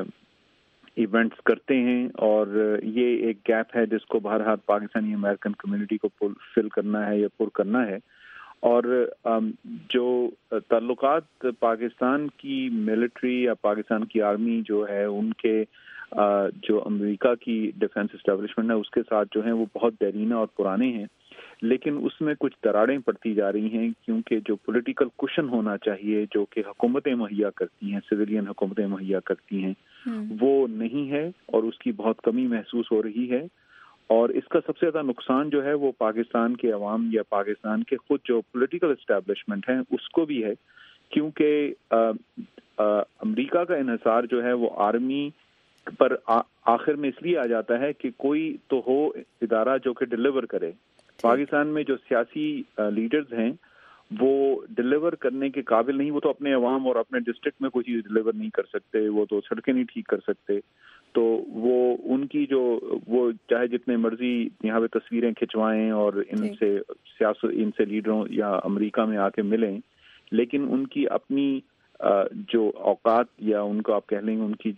ایونٹس کرتے ہیں، اور یہ ایک گیپ ہے جس کو بہرحال پاکستانی امریکن کمیونٹی کو فل کرنا ہے یا پر کرنا ہے. اور جو تعلقات پاکستان کی ملٹری یا پاکستان کی آرمی جو ہے ان کے جو امریکہ کی ڈیفنس اسٹیبلشمنٹ ہے اس کے ساتھ جو ہیں وہ بہت دیرینہ اور پرانے ہیں، لیکن اس میں کچھ دراڑیں پڑتی جا رہی ہیں، کیونکہ جو پولیٹیکل کوشن ہونا چاہیے جو کہ حکومتیں مہیا کرتی ہیں، سویلین حکومتیں مہیا کرتی ہیں، وہ نہیں ہے اور اس کی بہت کمی محسوس ہو رہی ہے. اور اس کا سب سے زیادہ نقصان جو ہے وہ پاکستان کے عوام یا پاکستان کے خود جو پولیٹیکل اسٹیبلشمنٹ ہیں اس کو بھی ہے، کیونکہ امریکہ کا انحصار جو ہے وہ آرمی پر آخر میں اس لیے آ جاتا ہے کہ کوئی تو ہو ادارہ جو کہ ڈیلیور کرے. پاکستان میں جو سیاسی لیڈرز ہیں وہ ڈیلیور کرنے کے قابل نہیں، وہ تو اپنے عوام اور اپنے ڈسٹرکٹ میں کوئی چیز ڈیلیور نہیں کر سکتے، وہ تو سڑکیں نہیں ٹھیک کر سکتے. تو وہ ان کی جو وہ چاہے جتنے مرضی یہاں پہ تصویریں کھنچوائیں اور ان سے لیڈروں یا امریکہ میں آ کے ملیں، لیکن ان کی اپنی جو اوقات یا ان کو آپ کہہ لیں گے ان کی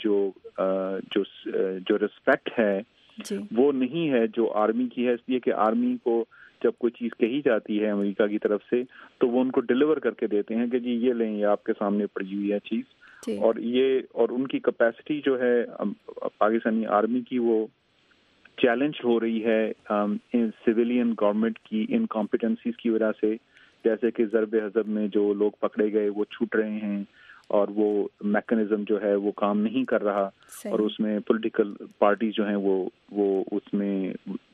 جو رسپیکٹ ہے وہ نہیں ہے جو آرمی کی ہے. اس لیے کہ آرمی کو جب کوئی چیز کہی جاتی ہے امریکہ کی طرف سے تو وہ ان کو ڈیلیور کر کے دیتے ہیں کہ جی یہ لیں، یہ آپ کے سامنے پڑی ہوئی ہے چیز. اور ان کی کیپیسٹی جو ہے پاکستانی آرمی کی وہ چیلنج ہو رہی ہے سویلین گورنمنٹ کی انکمپیٹنسیز کی وجہ سے، جیسے کہ ضرب حضب میں جو لوگ پکڑے گئے وہ چھوٹ رہے ہیں اور وہ میکنزم جو ہے وہ کام نہیں کر رہا، اور اس میں پولیٹیکل پارٹیز جو ہیں وہ اس میں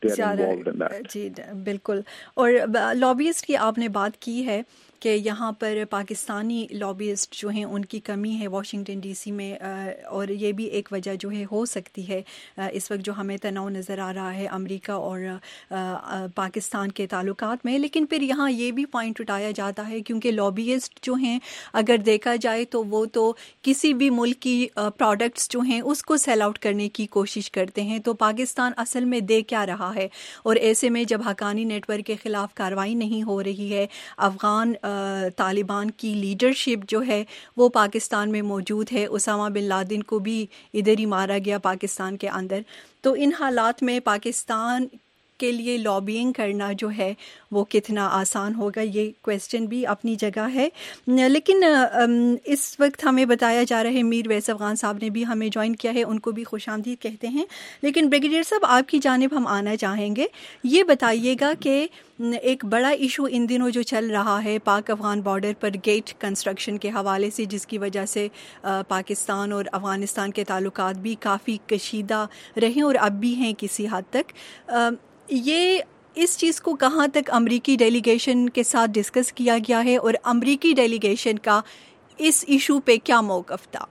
جی بالکل. اور لابیسٹ کی آپ نے بات کی ہے کہ یہاں پر پاکستانی لابیسٹ جو ہیں ان کی کمی ہے واشنگٹن ڈی سی میں، اور یہ بھی ایک وجہ جو ہے ہو سکتی ہے اس وقت جو ہمیں تناؤ نظر آ رہا ہے امریکہ اور پاکستان کے تعلقات میں. لیکن پھر یہاں یہ بھی پوائنٹ اٹھایا جاتا ہے کیونکہ لابیسٹ جو ہیں اگر دیکھا جائے تو وہ تو کسی بھی ملک کی پروڈکٹس جو ہیں اس کو سیل آؤٹ کرنے کی کوشش کرتے ہیں. تو پاکستان اصل میں دے کیا رہا ہے؟ اور ایسے میں جب حقانی نیٹ ورک کے خلاف کارروائی نہیں ہو رہی ہے، افغان طالبان کی لیڈرشپ جو ہے وہ پاکستان میں موجود ہے، اسامہ بن لادن کو بھی ادھر ہی مارا گیا پاکستان کے اندر. تو ان حالات میں پاکستان کے لیے لابینگ کرنا جو ہے وہ کتنا آسان ہوگا، یہ کویسچن بھی اپنی جگہ ہے. لیکن اس وقت ہمیں بتایا جا رہا ہے، میر ویس افغان صاحب نے بھی ہمیں جوائن کیا ہے، ان کو بھی خوش آمدید کہتے ہیں. لیکن بریگیڈیئر صاحب آپ کی جانب ہم آنا چاہیں گے. یہ بتائیے گا کہ ایک بڑا ایشو ان دنوں جو چل رہا ہے پاک افغان بارڈر پر گیٹ کنسٹرکشن کے حوالے سے، جس کی وجہ سے پاکستان اور افغانستان کے تعلقات بھی کافی کشیدہ رہے اور اب بھی ہیں کسی حد تک. یہ اس چیز کو کہاں تک امریکی ڈیلیگیشن کے ساتھ ڈسکس کیا گیا ہے اور امریکی ڈیلیگیشن کا اس ایشو پہ کیا موقف تھا؟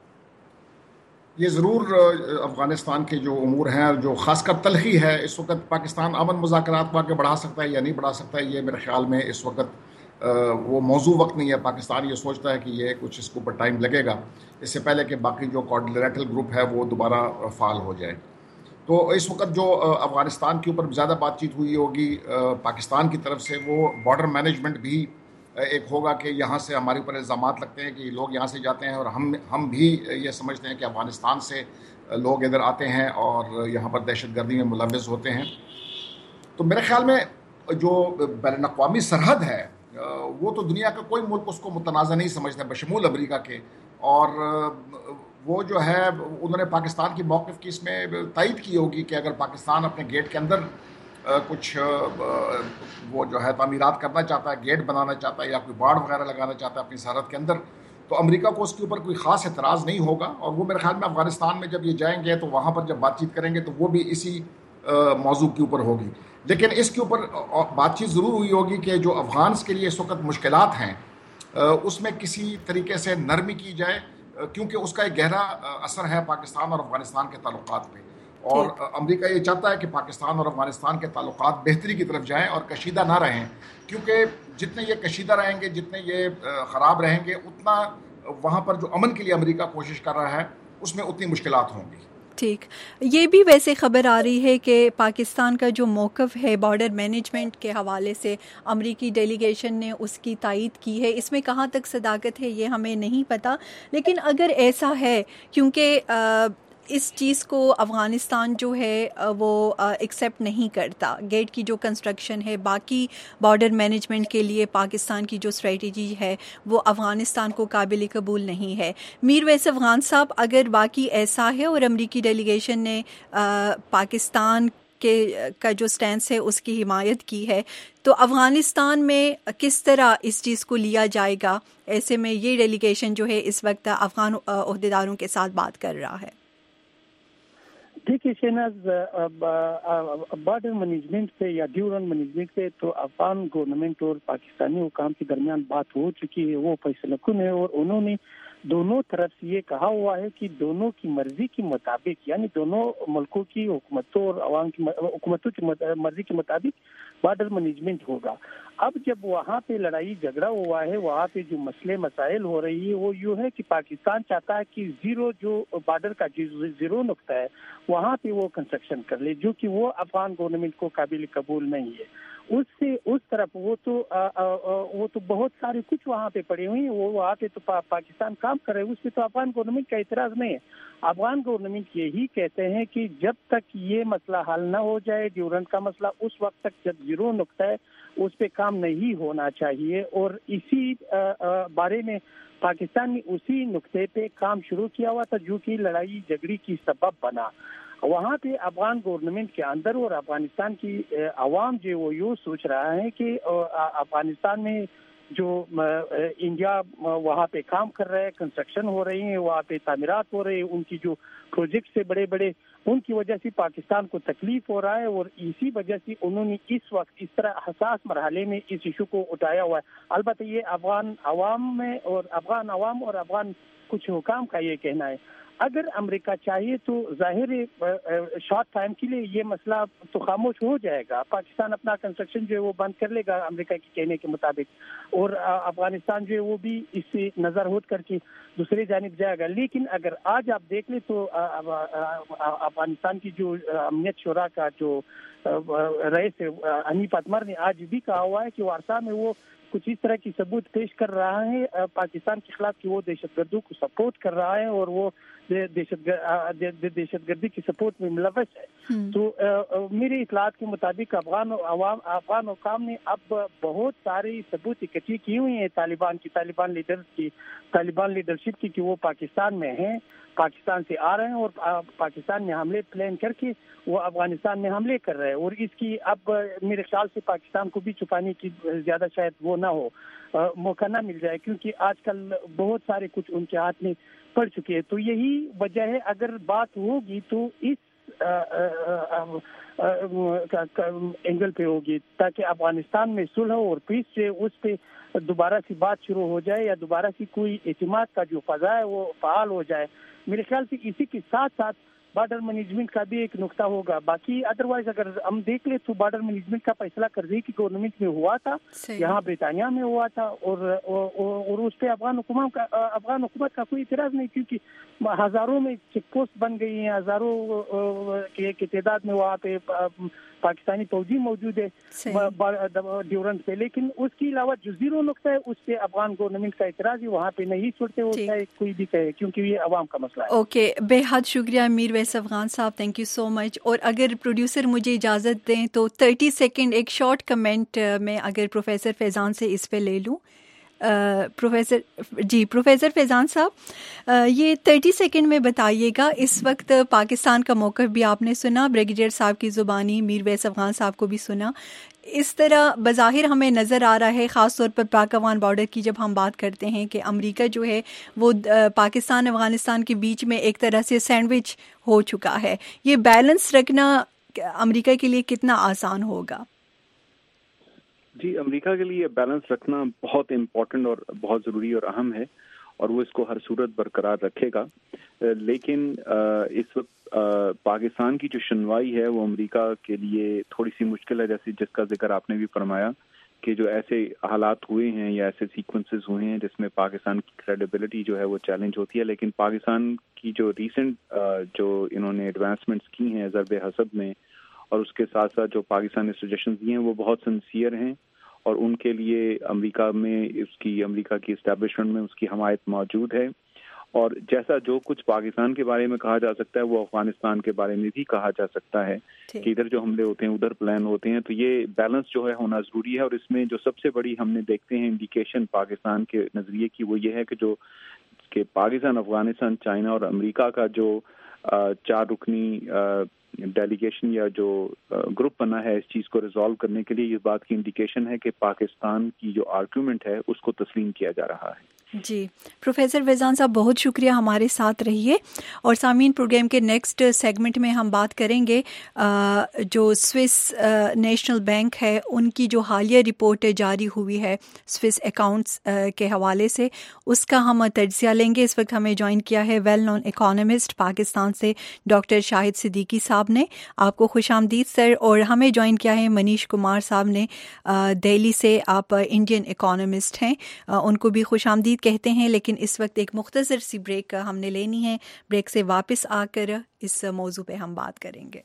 یہ ضرور افغانستان کے جو امور ہیں، جو خاص کر تلخی ہے اس وقت، پاکستان امن مذاکرات کو آگے بڑھا سکتا ہے یا نہیں بڑھا سکتا ہے، یہ میرے خیال میں اس وقت وہ موضوع وقت نہیں ہے. پاکستان یہ سوچتا ہے کہ یہ کچھ اس کے اوپر ٹائم لگے گا اس سے پہلے کہ باقی جو کوارڈیلیٹرل گروپ ہے وہ دوبارہ فعال ہو جائے. تو اس وقت جو افغانستان کے اوپر زیادہ بات چیت ہوئی ہوگی پاکستان کی طرف سے، وہ بارڈر مینجمنٹ بھی ایک ہوگا کہ یہاں سے ہمارے اوپر الزامات لگتے ہیں کہ لوگ یہاں سے جاتے ہیں اور ہم بھی یہ سمجھتے ہیں کہ افغانستان سے لوگ ادھر آتے ہیں اور یہاں پر دہشت گردی میں ملوث ہوتے ہیں. تو میرے خیال میں جو بین الاقوامی سرحد ہے وہ تو دنیا کا کوئی ملک اس کو متنازع نہیں سمجھتا بشمول امریکہ کے, اور وہ جو ہے انہوں نے پاکستان کی موقف کی اس میں تائید کی ہوگی کہ اگر پاکستان اپنے گیٹ کے اندر کچھ وہ جو ہے تعمیرات کرنا چاہتا ہے, گیٹ بنانا چاہتا ہے یا کوئی باڑ وغیرہ لگانا چاہتا ہے اپنی سرحد کے اندر, تو امریکہ کو اس کے اوپر کوئی خاص اعتراض نہیں ہوگا. اور وہ میرے خیال میں افغانستان میں جب یہ جائیں گے تو وہاں پر جب بات چیت کریں گے تو وہ بھی اسی موضوع کے اوپر ہوگی. لیکن اس کے اوپر بات چیت ضرور ہوئی ہوگی کہ جو افغانس کے لیے اس وقت مشکلات ہیں اس میں کسی طریقے سے نرمی کی جائے, کیونکہ اس کا ایک گہرا اثر ہے پاکستان اور افغانستان کے تعلقات پہ, اور امریکہ یہ چاہتا ہے کہ پاکستان اور افغانستان کے تعلقات بہتری کی طرف جائیں اور کشیدہ نہ رہیں, کیونکہ جتنے یہ کشیدہ رہیں گے, جتنے یہ خراب رہیں گے, اتنا وہاں پر جو امن کے لیے امریکہ کوشش کر رہا ہے اس میں اتنی مشکلات ہوں گی. ٹھیک, یہ بھی ویسے خبر آ رہی ہے کہ پاکستان کا جو موقف ہے بارڈر مینجمنٹ کے حوالے سے امریکی ڈیلیگیشن نے اس کی تائید کی ہے. اس میں کہاں تک صداقت ہے یہ ہمیں نہیں پتہ, لیکن اگر ایسا ہے, کیونکہ اس چیز کو افغانستان جو ہے وہ ایکسیپٹ نہیں کرتا, گیٹ کی جو کنسٹرکشن ہے, باقی بارڈر مینجمنٹ کے لیے پاکستان کی جو اسٹریٹجی ہے وہ افغانستان کو قابل قبول نہیں ہے. میر ویس افغان صاحب, اگر واقعی ایسا ہے اور امریکی ڈیلیگیشن نے پاکستان کا جو سٹینس ہے اس کی حمایت کی ہے, تو افغانستان میں کس طرح اس چیز کو لیا جائے گا؟ ایسے میں یہ ڈیلیگیشن جو ہے اس وقت افغان عہدیداروں کے ساتھ بات کر رہا ہے. دیکھیے شہناز, بارڈر مینجمنٹ سے یا ڈیورن مینجمنٹ سے تو افغان گورنمنٹ اور پاکستانی حکام کے درمیان بات ہو چکی ہے, وہ فیصلہ کن ہے, اور انہوں نے دونوں طرف سے یہ کہا ہوا ہے کہ دونوں کی مرضی کے مطابق, یعنی دونوں ملکوں کی حکومتوں اور عوام کی حکومتوں کی مرضی کے مطابق بارڈر مینجمنٹ ہوگا. اب جب وہاں پہ لڑائی جھگڑا ہوا ہے, وہاں پہ جو مسئلے مسائل ہو رہی ہے وہ یوں ہے کہ پاکستان چاہتا ہے کہ زیرو جو بارڈر کا زیرو نقطہ ہے وہاں پہ وہ کنسٹرکشن کر لے, جو کہ وہ افغان گورنمنٹ کو قابل قبول نہیں ہے. اس سے اس طرف وہ تو بہت سارے کچھ وہاں پہ پڑے ہوئے ہیں, وہ وہاں پہ تو پاکستان کام کر رہے ہیں, اس پہ تو افغان گورنمنٹ کا اعتراض نہیں ہے. افغان گورنمنٹ یہی کہتے ہیں کہ جب تک یہ مسئلہ حل نہ ہو جائے, ڈیورنٹ کا مسئلہ, اس وقت تک جب زیرو نقطہ ہے اس پہ کام نہیں ہونا چاہیے. اور اسی بارے میں پاکستان نے اسی نقطے پہ کام شروع کیا ہوا تھا جو کہ لڑائی جھگڑی کی سبب بنا. وہاں پہ افغان گورنمنٹ کے اندر اور افغانستان کی عوام جو وہ یوں سوچ رہا ہے کہ افغانستان میں جو انڈیا وہاں پہ کام کر رہا ہے, کنسٹرکشن ہو رہی ہیں, وہاں پہ تعمیرات ہو رہی ہیں, ان کی جو پروجیکٹس سے بڑے بڑے, ان کی وجہ سے پاکستان کو تکلیف ہو رہا ہے, اور اسی وجہ سے انہوں نے اس وقت اس طرح حساس مرحلے میں اس ایشو کو اٹھایا ہوا ہے. البتہ یہ افغان عوام میں اور افغان عوام اور افغان کچھ حکام کا یہ کہنا ہے. اگر امریکہ چاہیے تو ظاہر شارٹ ٹائم کے لیے یہ مسئلہ تو خاموش ہو جائے گا, پاکستان اپنا کنسٹرکشن جو ہے وہ بند کر لے گا امریکہ کے کہنے کے مطابق, اور افغانستان جو ہے وہ بھی اس سے نظر ہوت کر کے دوسری جانب جائے گا. لیکن اگر آج آپ دیکھ لیں تو افغانستان کی جو امنیت شورا کا جو رئیس حنیف اتمر نے آج بھی کہا ہوا ہے کہ وارسا میں وہ کچھ اس طرح کی ثبوت پیش کر رہا ہے پاکستان کے خلاف کہ وہ دہشت گردوں کو سپورٹ کر رہا ہے اور وہ دہشت گردی کی سپورٹ میں ملوث ہے. تو میرے اطلاعات کے مطابق افغان حکام نے اب بہت ساری ثبوت اکٹھی کی ہوئی ہیں طالبان لیڈرشپ کی کہ وہ پاکستان میں ہیں, پاکستان سے آ رہے ہیں اور پاکستان میں حملے پلان کر کے وہ افغانستان میں حملے کر رہے ہیں. اور اس کی اب میرے خیال سے پاکستان کو بھی چھپانے کی زیادہ شاید وہ نہ ہو, موقع نہ مل جائے, کیونکہ آج کل بہت سارے کچھ ان کے ہاتھ میں پڑ چکے ہیں. تو یہی وجہ ہے اگر بات ہوگی تو اس اینگل پہ ہوگی تاکہ افغانستان میں صلح اور پیس سے اس پہ دوبارہ سے بات شروع ہو جائے یا دوبارہ سے کوئی اعتماد کا جو فضا ہے وہ فعال ہو جائے. میرے خیال سے اسی کے ساتھ ساتھ बॉर्डर मैनेजमेंट का भी एक नुक्ता होगा। बाकी अदरवाइज अगर हम देख ले तो बॉर्डर मैनेजमेंट का फैसला करने की गवर्नमेंट में हुआ था, यहाँ ब्रिटानिया में हुआ था, और उस पर अफगान हुकूमत का कोई इतराज नहीं, क्योंकि हजारों में चेक पोस्ट बन गई हैं, हजारों की तादाद में वहाँ पे पाकिस्तानी फौजी मौजूद है ड्यूरेंट पे। लेकिन उसके अलावा जो जीरो नुक्ता है उस पे अफगान गवर्नमेंट का इतराज है, वहाँ पे नहीं छोड़ते वो चाहे कोई भी कहे, क्योंकि ये अवाम का मसला है। ओके, बेहद शुक्रिया मीर वैस अफगान साहब, थैंक यू सो मच। और अगर प्रोड्यूसर मुझे इजाज़त दें तो 30 सेकेंड एक शॉर्ट कमेंट में अगर प्रोफेसर फैज़ान से इस पे ले लूँ। प्रोफेसर फैज़ान साहब, ये 30 सेकंड में बताइएगा, इस वक्त पाकिस्तान का मौक़िफ़ भी आपने सुना, ब्रिगेडियर साहब की ज़ुबानी, मीर वैस अफगान साहब को भी सुना। इस तरह बज़ाहिर हमें नज़र आ रहा है, ख़ास तौर पर पाक अफ़गान बॉर्डर की जब हम बात करते हैं, कि अमेरिका जो है वो पाकिस्तान अफ़गानिस्तान के बीच में एक तरह से सैंडविच हो चुका है। ये बैलेंस रखना अमेरिका के लिए कितना आसान होगा? जी, अमेरिका के लिए बैलेंस रखना बहुत इम्पोर्टेंट और बहुत ज़रूरी और अहम है, और वो इसको हर सूरत बरकरार रखेगा। लेकिन इस वक्त पाकिस्तान की जो सुनवाई है वो अमेरिका के लिए थोड़ी सी मुश्किल है, जैसे जिसका जिक्र आपने भी फरमाया कि जो ऐसे हालात हुए हैं या ऐसे सीक्वेंसेस हुए हैं जिसमें पाकिस्तान की क्रेडिबिलिटी जो है वो चैलेंज होती है। लेकिन पाकिस्तान की जो रीसेंट जो इन्होंने एडवांसमेंट्स की हैं ज़रब हसद में, और उसके साथ साथ जो पाकिस्तान ने सजेशन दिए हैं वो बहुत सिंसियर हैं, और उनके लिए अमेरिका की इस्टेब्लिशमेंट में उसकी हमायत मौजूद है। और जैसा जो कुछ पाकिस्तान के बारे में कहा जा सकता है वो अफगानिस्तान के बारे में भी कहा जा सकता है कि इधर जो हमले होते हैं उधर प्लान होते हैं। तो ये बैलेंस जो है होना ज़रूरी है। और इसमें जो सबसे बड़ी हमने देखते हैं इंडिकेशन पाकिस्तान के नज़रिए की, वो ये है कि पाकिस्तान, अफगानिस्तान, चाइना और अमेरिका का जो 4 रुकनी डेलीगेशन या जो ग्रुप बना है इस चीज़ को रिजॉल्व करने के लिए, इस बात की इंडिकेशन है कि पाकिस्तान की जो आर्गूमेंट है उसको तस्लीम किया जा रहा है। जी, प्रोफेसर फैज़ान साहब बहुत शुक्रिया, हमारे साथ रहिए। और सामीन, प्रोग्राम के नेक्स्ट सेगमेंट में हम बात करेंगे जो स्विस नेशनल बैंक है उनकी जो हालिया रिपोर्ट जारी हुई है स्विस अकाउंट्स के हवाले से, उसका हम तज्ज़िया लेंगे। इस वक्त हमें ज्वाइन किया है वेल नोन इकोनॉमिस्ट पाकिस्तान से डॉक्टर शाहिद सिद्दीकी साहब ने। आपको खुशामदीद सर। और हमें ज्वाइन किया है मनीष कुमार साहब ने दिल्ली से, आप इंडियन इकोनॉमिस्ट हैं, उनको भी खुशामदीद कहते हैं। लेकिन इस वक्त एक मुख्तसर सी ब्रेक हमने लेनी है, ब्रेक से वापस आकर इस मौजू पे हम बात करेंगे।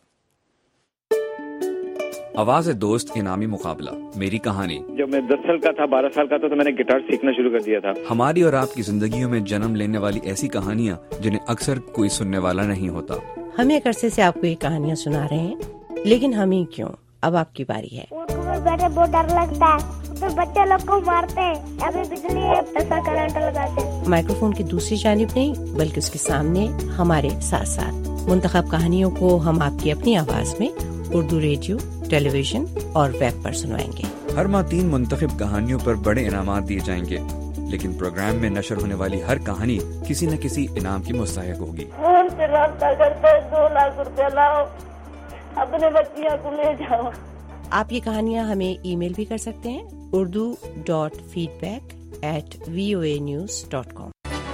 आवाज़ दोस्त इनामी मुकाबला, मेरी कहानी। जब मैं 10 साल का था, 12 साल का था, तो मैंने गिटार सीखना शुरू कर दिया था। हमारी और आपकी जिंदगियों में जन्म लेने वाली ऐसी कहानियाँ जिन्हें अक्सर कोई सुनने वाला नहीं होता। हम एक अरसे से आपको ये कहानियाँ सुना रहे हैं, लेकिन हम ही क्यों, अब आपकी बारी है। बैठे बहुत डर लगता है, तो बच्चे लोग को मारते हैं, अभी बिजली है, ऐसा करंट लगाते हैं। माइक्रोफोन की दूसरी जानिब नहीं, बल्कि उसके सामने हमारे साथ साथ मुंतखब कहानियों को हम आपकी अपनी आवाज में उर्दू रेडियो, टेलीविजन और वेब पर सुनवाएंगे। हर माह 3 मुंतखब कहानियों पर बड़े इनामात दिए जाएंगे, लेकिन प्रोग्राम में नशर होने वाली हर कहानी किसी न किसी इनाम की मुस्तहिक होगी। उनसे राब्ता करते 2 लाख रुपया लाओ, अपने बच्चियों को ले जाओ। आप ये कहानियाँ हमें ईमेल भी कर सकते हैं urdu.feedback@voanews.com।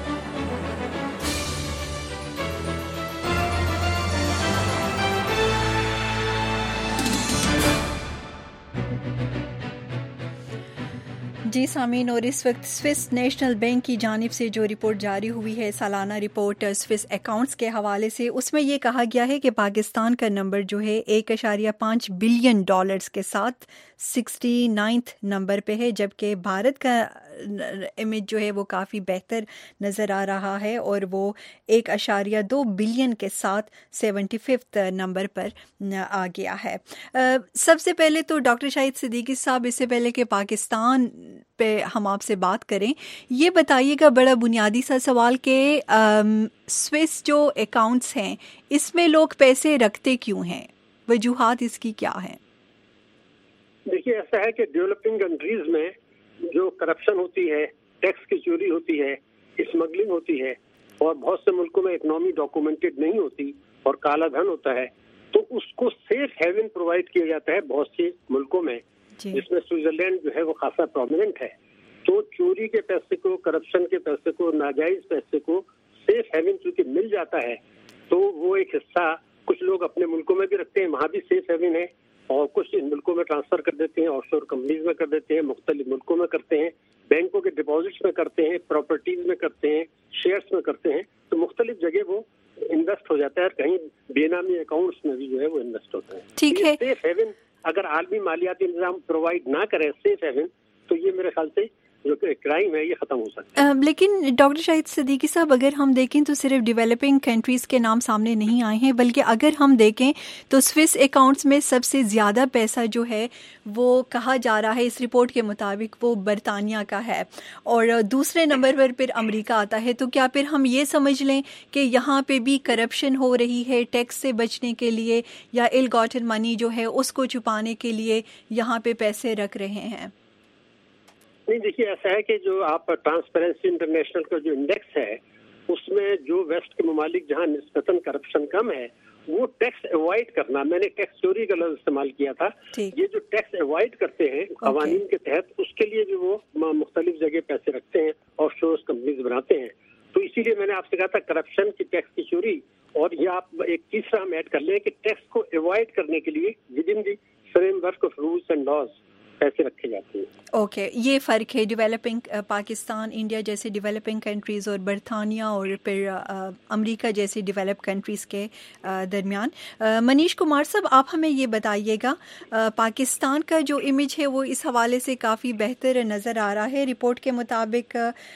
जी सामीन, और इस वक्त स्विस नेशनल बैंक की जानिब से जो रिपोर्ट जारी हुई है, सालाना रिपोर्ट स्विस अकाउंट्स के हवाले से, उसमें ये कहा गया है कि पाकिस्तान का नंबर जो है $1.5 बिलियन के साथ 69th नंबर पे है, जबकि भारत का इमेज जो है वो काफ़ी बेहतर नज़र आ रहा है और वो 1.2 बिलियन के साथ 75th नंबर पर आ गया है। सबसे पहले तो डॉक्टर शाहिद सिद्दीकी साहब, इससे पहले कि पाकिस्तान पे हम आपसे बात करें, ये बताइएगा बड़ा बुनियादी सा सवाल कि स्विस जो अकाउंट्स हैं इसमें लोग पैसे रखते क्यों हैं, वजूहात इसकी क्या हैं? देखिए, ऐसा है कि डेवलपिंग कंट्रीज में जो करप्शन होती है, टैक्स की चोरी होती है, स्मगलिंग होती है, और बहुत से मुल्कों में इकोनॉमी डॉक्यूमेंटेड नहीं होती और काला धन होता है, तो उसको सेफ हेवन प्रोवाइड किया जाता है बहुत से मुल्कों में, जिसमें स्विट्जरलैंड जो है वो खासा प्रोमिनेंट है। तो चोरी के पैसे को, करप्शन के पैसे को, नाजायज पैसे को सेफ हेवन चूंकि मिल जाता है, तो वो एक हिस्सा कुछ लोग अपने मुल्कों में भी रखते हैं, वहाँ भी सेफ हेवन है, और कुछ इन मुल्कों में ट्रांसफर कर देते हैं, ऑफशोर कंपनीज में कर देते हैं, मुख्तलिफ मुल्कों में करते हैं, बैंकों के डिपॉजिट्स में करते हैं, प्रॉपर्टीज में करते हैं, शेयर्स में करते हैं, तो मुख्तलिफ जगह वो इन्वेस्ट हो जाता है, कहीं बेनामी अकाउंट्स में भी जो है वो इन्वेस्ट होता है। ठीक है। सेफ हेवन अगर आलमी मालियाती इंतजाम प्रोवाइड ना करे सेफ हेवन, तो ये मेरे ख्याल से जो क्राइम है ये खत्म हो सकता है। लेकिन डॉक्टर शाहिद सिद्दीकी साहब, अगर हम देखें तो सिर्फ डेवलपिंग कंट्रीज़ के नाम सामने नहीं आए हैं, बल्कि अगर हम देखें तो स्विस अकाउंट्स में सबसे ज़्यादा पैसा जो है वो कहा जा रहा है इस रिपोर्ट के मुताबिक वो बरतानिया का है, और दूसरे नंबर पर फिर अमेरिका आता है। तो क्या फिर हम ये समझ लें कि यहाँ पे भी करप्शन हो रही है टैक्स से बचने के लिए, या इल गॉटन मनी जो है उसको छुपाने के लिए यहाँ पे पैसे रख रहे हैं? नहीं, देखिए ऐसा है कि जो आप ट्रांसपेरेंसी इंटरनेशनल का जो इंडेक्स है उसमें जो वेस्ट के ममालिक जहाँ निस्बतन करप्शन कम है वो टैक्स अवॉइड करना, मैंने टैक्स चोरी का लफ्ज इस्तेमाल किया था, ये जो टैक्स अवॉइड करते हैं कवानीन के तहत, उसके लिए जो वो मुख्तलिफ जगह पैसे रखते हैं, ऑफशोर कंपनीज बनाते हैं। तो इसीलिए मैंने आपसे कहा था करप्शन की, टैक्स की चोरी, और ये आप एक तीसरा हम ऐड कर लें कि टैक्स को अवॉइड करने के लिए within the framework of rules and laws पैसे रखे जाते हैं। ओके, ये फ़र्क है डेवलपिंग पाकिस्तान, इंडिया जैसे डेवलपिंग कंट्रीज़ और बरतानिया और फिर अमेरिका जैसे डेवलप कंट्रीज़ के दरमियान। मनीष कुमार साहब, आप हमें ये बताइएगा, पाकिस्तान का जो इमेज है वो इस हवाले से काफ़ी बेहतर नज़र आ रहा है। रिपोर्ट के मुताबिक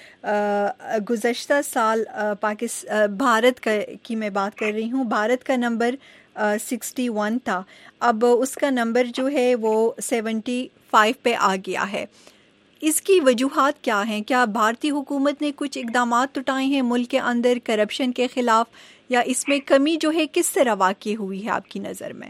गुज़श्ता साल भारत की मैं बात कर रही हूँ, भारत का नंबर 61 था, अब उसका नंबर जो है वो 75 पे आ गया है। इसकी वजूहात क्या हैं? क्या भारतीय हुकूमत ने कुछ इक़दामात उठाए हैं मुल्क के अंदर करप्शन के खिलाफ, या इसमें कमी जो है किस तरह वाक़ई हुई है आपकी नज़र में?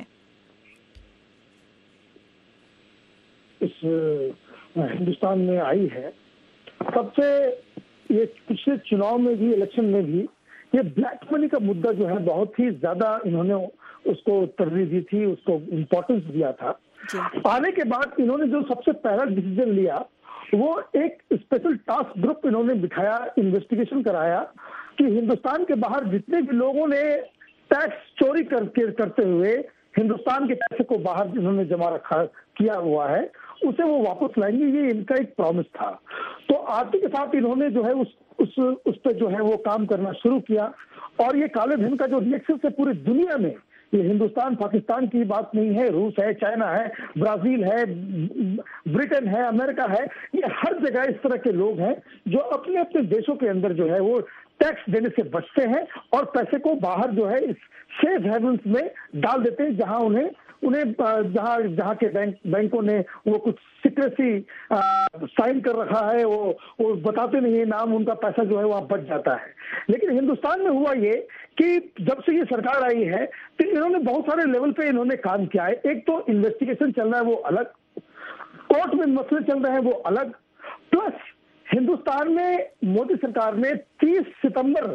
इस हिंदुस्तान में आई है सबसे, ये पिछले चुनाव में भी, इलेक्शन में भी ये ब्लैक मनी का मुद्दा जो है बहुत ही ज्यादा इन्होंने उसको तरजीह दी थी, उसको इम्पोर्टेंस दिया था। आने के बाद इन्होंने जो सबसे पहला डिसीजन लिया वो एक स्पेशल टास्क ग्रुप इन्होंने बिठाया, इन्वेस्टिगेशन कराया कि हिंदुस्तान के बाहर जितने भी लोगों ने टैक्स चोरी करते हुए हिंदुस्तान के पैसे को बाहर इन्होंने जमा रखा किया हुआ है उसे वो वापस लाएंगे, ये इनका एक प्रॉमिस था। तो आरती के साथ इन्होंने जो है उस पे जो है वो काम करना शुरू किया, और ये काले धन का जो रिएक्शन है पूरी दुनिया में, ये हिंदुस्तान पाकिस्तान की बात नहीं है, रूस है, चाइना है, ब्राजील है, ब्रिटेन है, अमेरिका है, ये हर जगह इस तरह के लोग हैं जो अपने अपने देशों के अंदर जो है वो टैक्स देने से बचते हैं और पैसे को बाहर जो है इस सेफ हेवन्स में डाल देते हैं, जहां उन्हें जहाँ के बैंकों ने वो कुछ सीक्रेसी साइन कर रखा है, वो बताते नहीं है नाम, उनका पैसा जो है वहाँ बच जाता है। लेकिन हिंदुस्तान में हुआ ये कि जब से ये सरकार आई है तो इन्होंने बहुत सारे लेवल पे इन्होंने काम किया है। एक तो इन्वेस्टिगेशन चल रहा है वो अलग, कोर्ट में मसले चल रहे हैं वो अलग, प्लस हिंदुस्तान में मोदी सरकार ने 30 सितंबर,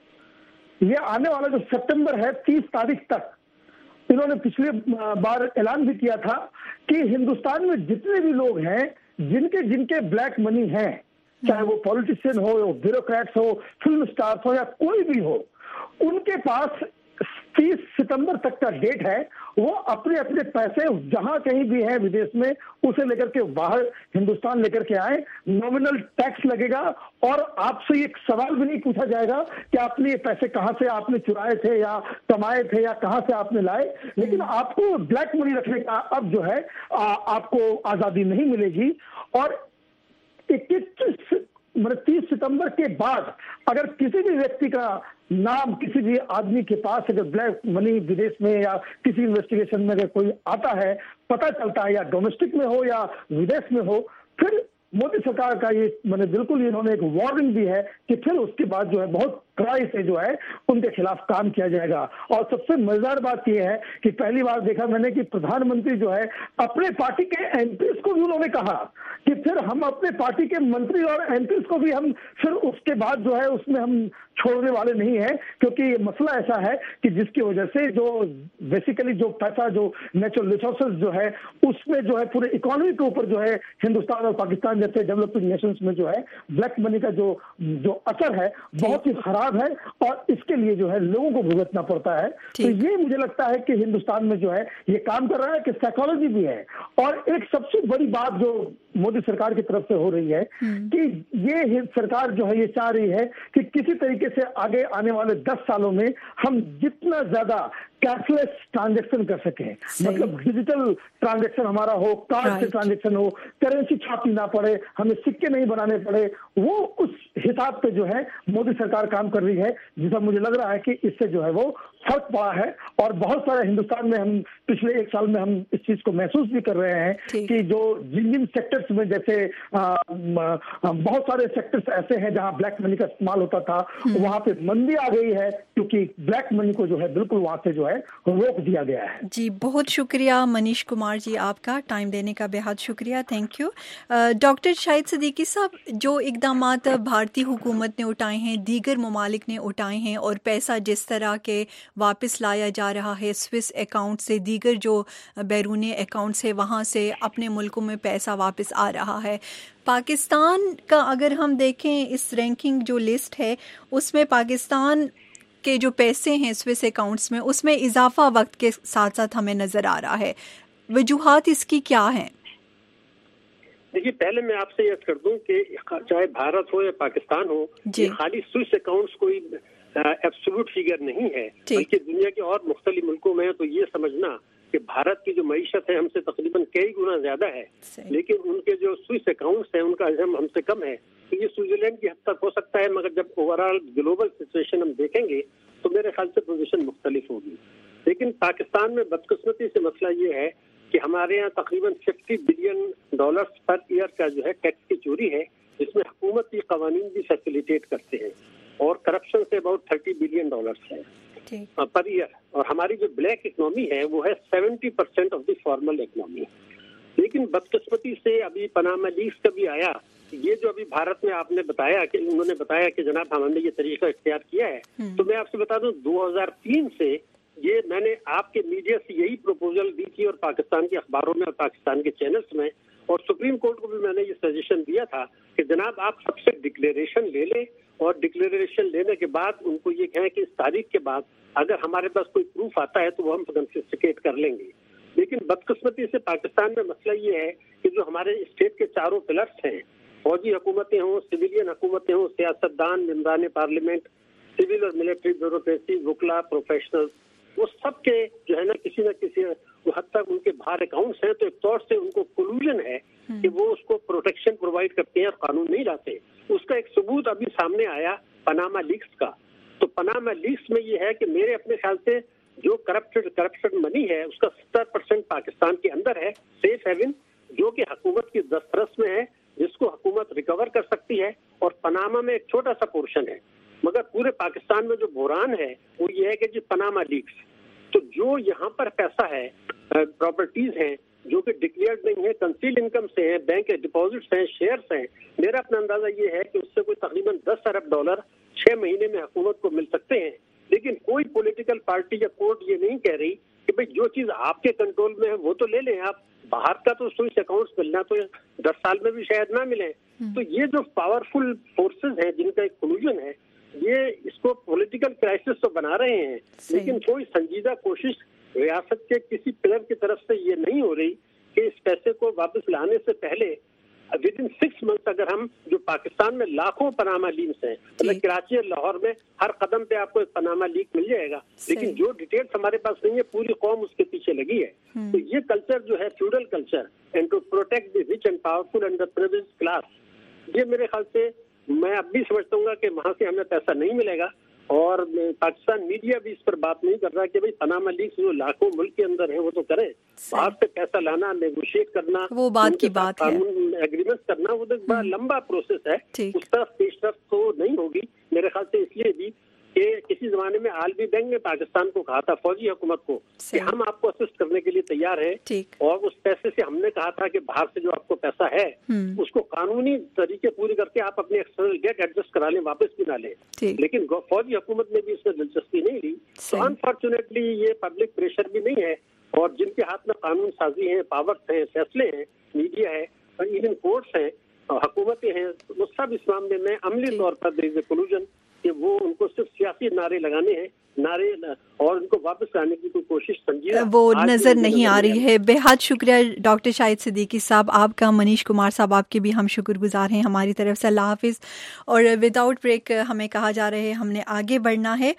ये आने वाला जो सितंबर है 30 तारीख तक, इन्होंने पिछले बार ऐलान भी किया था कि हिंदुस्तान में जितने भी लोग हैं जिनके ब्लैक मनी है, चाहे वो पॉलिटिशियन हो, ब्यूरोक्रेट्स हो, फिल्म स्टार्स हो या कोई भी हो, उनके पास 30 सितंबर तक का डेट है, वो अपने अपने पैसे जहां कहीं भी है विदेश में उसे लेकर के बाहर हिंदुस्तान लेकर के आए। नॉमिनल टैक्स लगेगा और आपसे एक सवाल भी नहीं पूछा जाएगा कि आपने ये पैसे कहां से आपने चुराए थे या कमाए थे या कहां से आपने लाए, लेकिन आपको ब्लैक मनी रखने का अब जो है आपको आजादी नहीं मिलेगी। और 30 सितंबर के बाद अगर किसी भी व्यक्ति का नाम, किसी भी आदमी के पास अगर ब्लैक मनी विदेश में या किसी इन्वेस्टिगेशन में अगर कोई आता है, पता चलता है, या डोमेस्टिक में हो या विदेश में हो, फिर मोदी सरकार का ये बिल्कुल इन्होंने एक वार्निंग दी है कि फिर उसके बाद जो है बहुत कड़ाई से जो है उनके खिलाफ काम किया जाएगा। और सबसे मजेदार बात यह है कि पहली बार देखा मैंने कि प्रधानमंत्री जो है अपने पार्टी के एमपीज को भी उन्होंने कहा कि फिर हम अपने पार्टी के मंत्री और एमपीज को भी हम फिर उसके बाद जो है उसमें हम छोड़ने वाले नहीं है, क्योंकि ये मसला ऐसा है कि जिसकी वजह से जो बेसिकली जो पैसा जो नेचुरल रिसोर्सेज जो है उसमें जो है पूरे इकोनॉमी के ऊपर जो है हिंदुस्तान और पाकिस्तान जैसे डेवलपिंग नेशंस में जो है ब्लैक मनी का जो असर है बहुत ही खराब अपराध है और इसके लिए जो है लोगों को भुगतना पड़ता है। तो ये मुझे लगता है कि हिंदुस्तान में जो है ये काम कर रहा है कि साइकोलॉजी भी है। और एक सबसे बड़ी बात जो मोदी सरकार की तरफ से हो रही है कि ये सरकार जो है ये चाह रही है कि किसी तरीके से आगे आने वाले 10 सालों में हम जितना ज्यादा कैशलेस ट्रांजैक्शन कर सके, मतलब डिजिटल ट्रांजैक्शन हमारा हो, कार्ड से ट्रांजैक्शन हो, करेंसी छापनी ना पड़े, हमें सिक्के नहीं बनाने पड़े, वो उस हिसाब पे जो है मोदी सरकार काम कर रही है, जिसका मुझे लग रहा है कि इससे जो है वो फर्क पड़ा है। और बहुत सारे हिंदुस्तान में हम पिछले 1 साल में हम इस चीज को महसूस भी कर रहे हैं कि जो जिन सेक्टर्स में जैसे बहुत सारे सेक्टर्स ऐसे हैं जहां ब्लैक मनी का इस्तेमाल होता था, वहां पे मंदी आ गई है क्योंकि ब्लैक मनी को जो है बिल्कुल वहां से जो है रोक दिया गया है। जी बहुत शुक्रिया मनीष कुमार जी, आपका टाइम देने का बेहद शुक्रिया, thank you. Doctor Shahid Siddiqui साहब, जो इक़दामात भारतीय हुकूमत ने उठाए हैं, दीगर ममालिक ने उठाए हैं और पैसा जिस तरह के वापस लाया जा रहा है स्विस अकाउंट से, दीगर जो बैरूनी अकाउंट्स है वहाँ से अपने मुल्कों में पैसा वापस आ रहा है, पाकिस्तान का अगर हम देखें इस रैंकिंग जो लिस्ट है उसमें पाकिस्तान के जो पैसे हैं स्विस अकाउंट्स में उसमें इजाफा वक्त के साथ साथ हमें नजर आ रहा है, वजूहात इसकी क्या हैं? देखिए, पहले मैं आपसे यह कर दूं कि चाहे भारत हो या पाकिस्तान हो, ये खाली स्विस अकाउंट्स कोई एब्सोल्यूट फिगर नहीं है, बल्कि दुनिया के और मुख्तलिफ मुल्कों में है। तो ये समझना कि भारत की जो मईशत है हमसे तकरीबन कई गुना ज्यादा है, लेकिन उनके जो स्विस अकाउंट्स हैं उनका हजम हमसे कम है। तो ये स्विट्जरलैंड की हद तक हो सकता है, मगर जब ओवरऑल ग्लोबल सिचुएशन हम देखेंगे तो मेरे ख्याल से पोजीशन मुख्तलिफ होगी। लेकिन पाकिस्तान में बदकिस्मती से मसला ये है कि हमारे यहाँ तकरीबन $50 बिलियन पर ईयर का जो है टैक्स की चोरी है, जिसमें हुकूमती कवानीन भी फैसिलिटेट करते हैं, और करप्शन से अबाउट $30 बिलियन है पर ईयर। और हमारी जो ब्लैक इकोनॉमी है वो है 70% ऑफ द फॉर्मल इकोनॉमी। लेकिन बदकिस्मती से अभी पनामा लीक्स का भी आया, ये जो अभी भारत में आपने बताया कि उन्होंने बताया कि जनाब हमने ये तरीका इख्तियार किया है, तो मैं आपसे बता दूं 2003 से ये मैंने आपके मीडिया से यही प्रपोजल दी थी और पाकिस्तान के अखबारों में और पाकिस्तान के चैनल्स में, और सुप्रीम कोर्ट को भी मैंने ये सजेशन दिया था कि जनाब आप सबसे डिक्लेरेशन ले लें और डिक्लेरेशन लेने के बाद उनको ये कहें कि इस तारीख के बाद अगर हमारे पास कोई प्रूफ आता है तो वो हम कॉन्फिस्केट कर लेंगे। लेकिन बदकिस्मती से पाकिस्तान में मसला ये है कि जो हमारे स्टेट के चारों पिलर्स हैं, फौजी हुकूमतें हों, सिविलियन हुकूमतें हों, सियासतदान, मेंबरान पार्लियामेंट, सिविल और मिलिट्री ब्यूरोक्रेसी, वकला, प्रोफेशनल, वो सब के जो है ना किसी न किसी हद तक उनके बाहर अकाउंट्स हैं, तो एक तौर से उनको कोलूजन है कि वो उसको प्रोटेक्शन प्रोवाइड करते हैं और कानून नहीं लाते। उसका एक सबूत अभी सामने आया पनामा लीक्स का। तो पनामा लीक्स में ये है कि मेरे अपने ख्याल से जो करप्शन मनी है उसका 70% पाकिस्तान के अंदर है, सेफ हेवन, जो कि हुकूमत की दस्तरस में है, जिसको हुकूमत रिकवर कर सकती है, और पनामा में एक छोटा सा पोर्शन है। मगर पूरे पाकिस्तान में जो बुहरान है वो ये है कि जी पनामा लीक्स, तो जो यहाँ पर पैसा है, प्रॉपर्टीज हैं जो कि डिक्लेयर्ड नहीं है, कंसील्ड इनकम से हैं, बैंक के डिपॉजिट्स हैं, शेयर्स हैं, मेरा अपना अंदाजा ये है कि उससे कोई तकरीबन $10 अरब 6 महीने में हुकूमत को मिल सकते हैं। लेकिन कोई पॉलिटिकल पार्टी या कोर्ट ये नहीं कह रही कि भाई जो चीज आपके कंट्रोल में है वो तो ले लें आप, बाहर का तो स्विस अकाउंट्स मिलना तो 10 साल में भी शायद ना मिले। तो ये जो पावरफुल फोर्सेस हैं जिनका एक कोलूजन है, ये इसको पॉलिटिकल क्राइसिस तो बना रहे हैं, लेकिन कोई संजीदा कोशिश रियासत के किसी पिलर की तरफ से ये नहीं हो रही कि इस पैसे को वापस लाने से पहले विद इन 6 मंथ्स अगर हम, जो पाकिस्तान में लाखों पनामा लीक्स हैं, मतलब कराची और लाहौर में हर कदम पे आपको एक पनामा लीक मिल जाएगा, लेकिन जो डिटेल्स हमारे पास नहीं है पूरी कौम उसके पीछे लगी है। तो ये कल्चर जो है feudal culture, and to protect the rich and powerful and the privileged class, ये मेरे ख्याल से मैं अब भी समझता हूँ कि वहां से हमें पैसा नहीं मिलेगा। और पाकिस्तान मीडिया भी इस पर बात नहीं कर रहा कि भाई पनामा लीक्स जो लाखों मुल्क के अंदर है वो तो करें, बाहर से पैसा लाना, नेगोशिएट करना, वो बात की बात है, कानून एग्रीमेंट करना, वो तो बड़ा लंबा प्रोसेस है, उस तरफ पेशरफ्त तो नहीं होगी मेरे ख्याल से। इसलिए भी कि किसी जमाने में आलमी बैंक ने पाकिस्तान को कहा था, फौजी हुकूमत को, कि हम आपको असिस्ट करने के लिए तैयार हैं, और उस पैसे से हमने कहा था कि बाहर से जो आपको पैसा है उसको कानूनी तरीके पूरी करके आप अपने एक्सटर्नल डेट एडजस्ट करा लें, वापस भी ना लें। लेकिन फौजी हुकूमत ने भी इसमें दिलचस्पी नहीं ली। तो अनफॉर्चुनेटली ये पब्लिक प्रेशर भी नहीं है, और जिनके हाथ में कानून साजी है, पावर्स हैं, फैसले हैं, मीडिया है, इवन कोर्ट्स हैं, हुकूमतें हैं, वो सब इस मामले में अमली तौर पर देयर इज अ कोलूजन। کہ وہ ان کو صرف سیاسی نعرے لگانے ہیں اور ان کو واپس لانے کی کوئی کوشش وہ نظر نہیں آ رہی ہے. بہت شکریہ ڈاکٹر شاہد صدیقی صاحب آپ کا. منیش کمار صاحب آپ کے بھی ہم شکر گزار ہیں ہماری طرف سے. اللہ حافظ. اور وداؤٹ بریک ہمیں کہا جا رہا ہے ہم نے آگے بڑھنا ہے.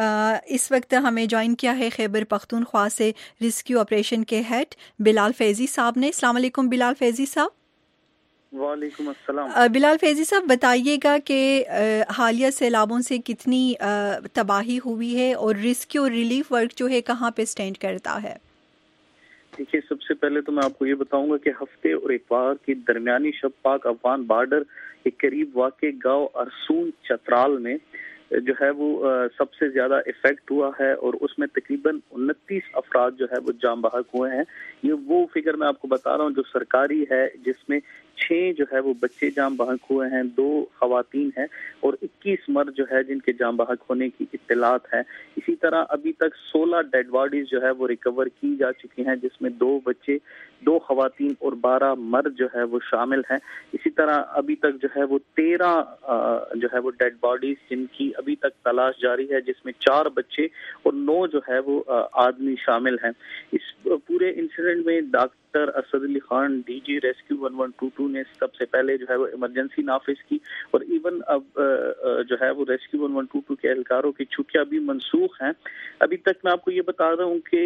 اس وقت ہمیں جوائن کیا ہے خیبر پختونخوا سے ریسکیو آپریشن کے ہیڈ بلال فیضی صاحب نے. السلام علیکم بلال فیضی صاحب. وعلیکم السلام. بلال فیضی صاحب بتائیے گا کہ حالیہ سیلابوں سے کتنی تباہی ہوئی ہے اور ریسکیو ریلیف ورک جو ہے کہاں پہ سٹینڈ کرتا ہے؟ دیکھیے سب سے پہلے تو میں آپ کو یہ بتاؤں گا کہ ہفتے اور اتوار کی درمیانی شب پاک افغان بارڈر کے قریب واقع گاؤں ارسون چترال میں جو ہے وہ سب سے زیادہ افیکٹ ہوا ہے اور اس میں تقریباً 29 افراد جو ہے وہ جاں بحق ہوئے ہیں. یہ وہ فگر میں آپ کو بتا رہا ہوں جو سرکاری ہے جس میں 6 جو ہے وہ بچے جاں بحق ہوئے ہیں, 2 خواتین ہیں اور 21 مرد جو ہے جن کے جاں بحق ہونے کی اطلاعات ہے. اسی طرح ابھی تک 16 ڈیڈ باڈیز جو ہے وہ ریکور کی جا چکی ہیں جس میں 2 بچے, 2 خواتین اور 12 مرد جو ہے وہ شامل ہیں. اسی طرح ابھی تک جو ہے وہ 13 جو ہے وہ ڈیڈ باڈیز جن کی ابھی تک تلاش جاری ہے جس میں 4 بچے اور 9 جو ہے وہ آدمی شامل ہیں. اس پورے انسیڈنٹ میں doctor Asad Ali Khan D G rescue 1122 نے سب سے پہلے جو ہے وہ ایمرجنسی نافذ کی اور ایون اب جو ہے وہ ریسکیو 1122 کے اہلکاروں کی چھٹیاں بھی منسوخ ہیں. ابھی تک میں آپ کو یہ بتا رہا ہوں کہ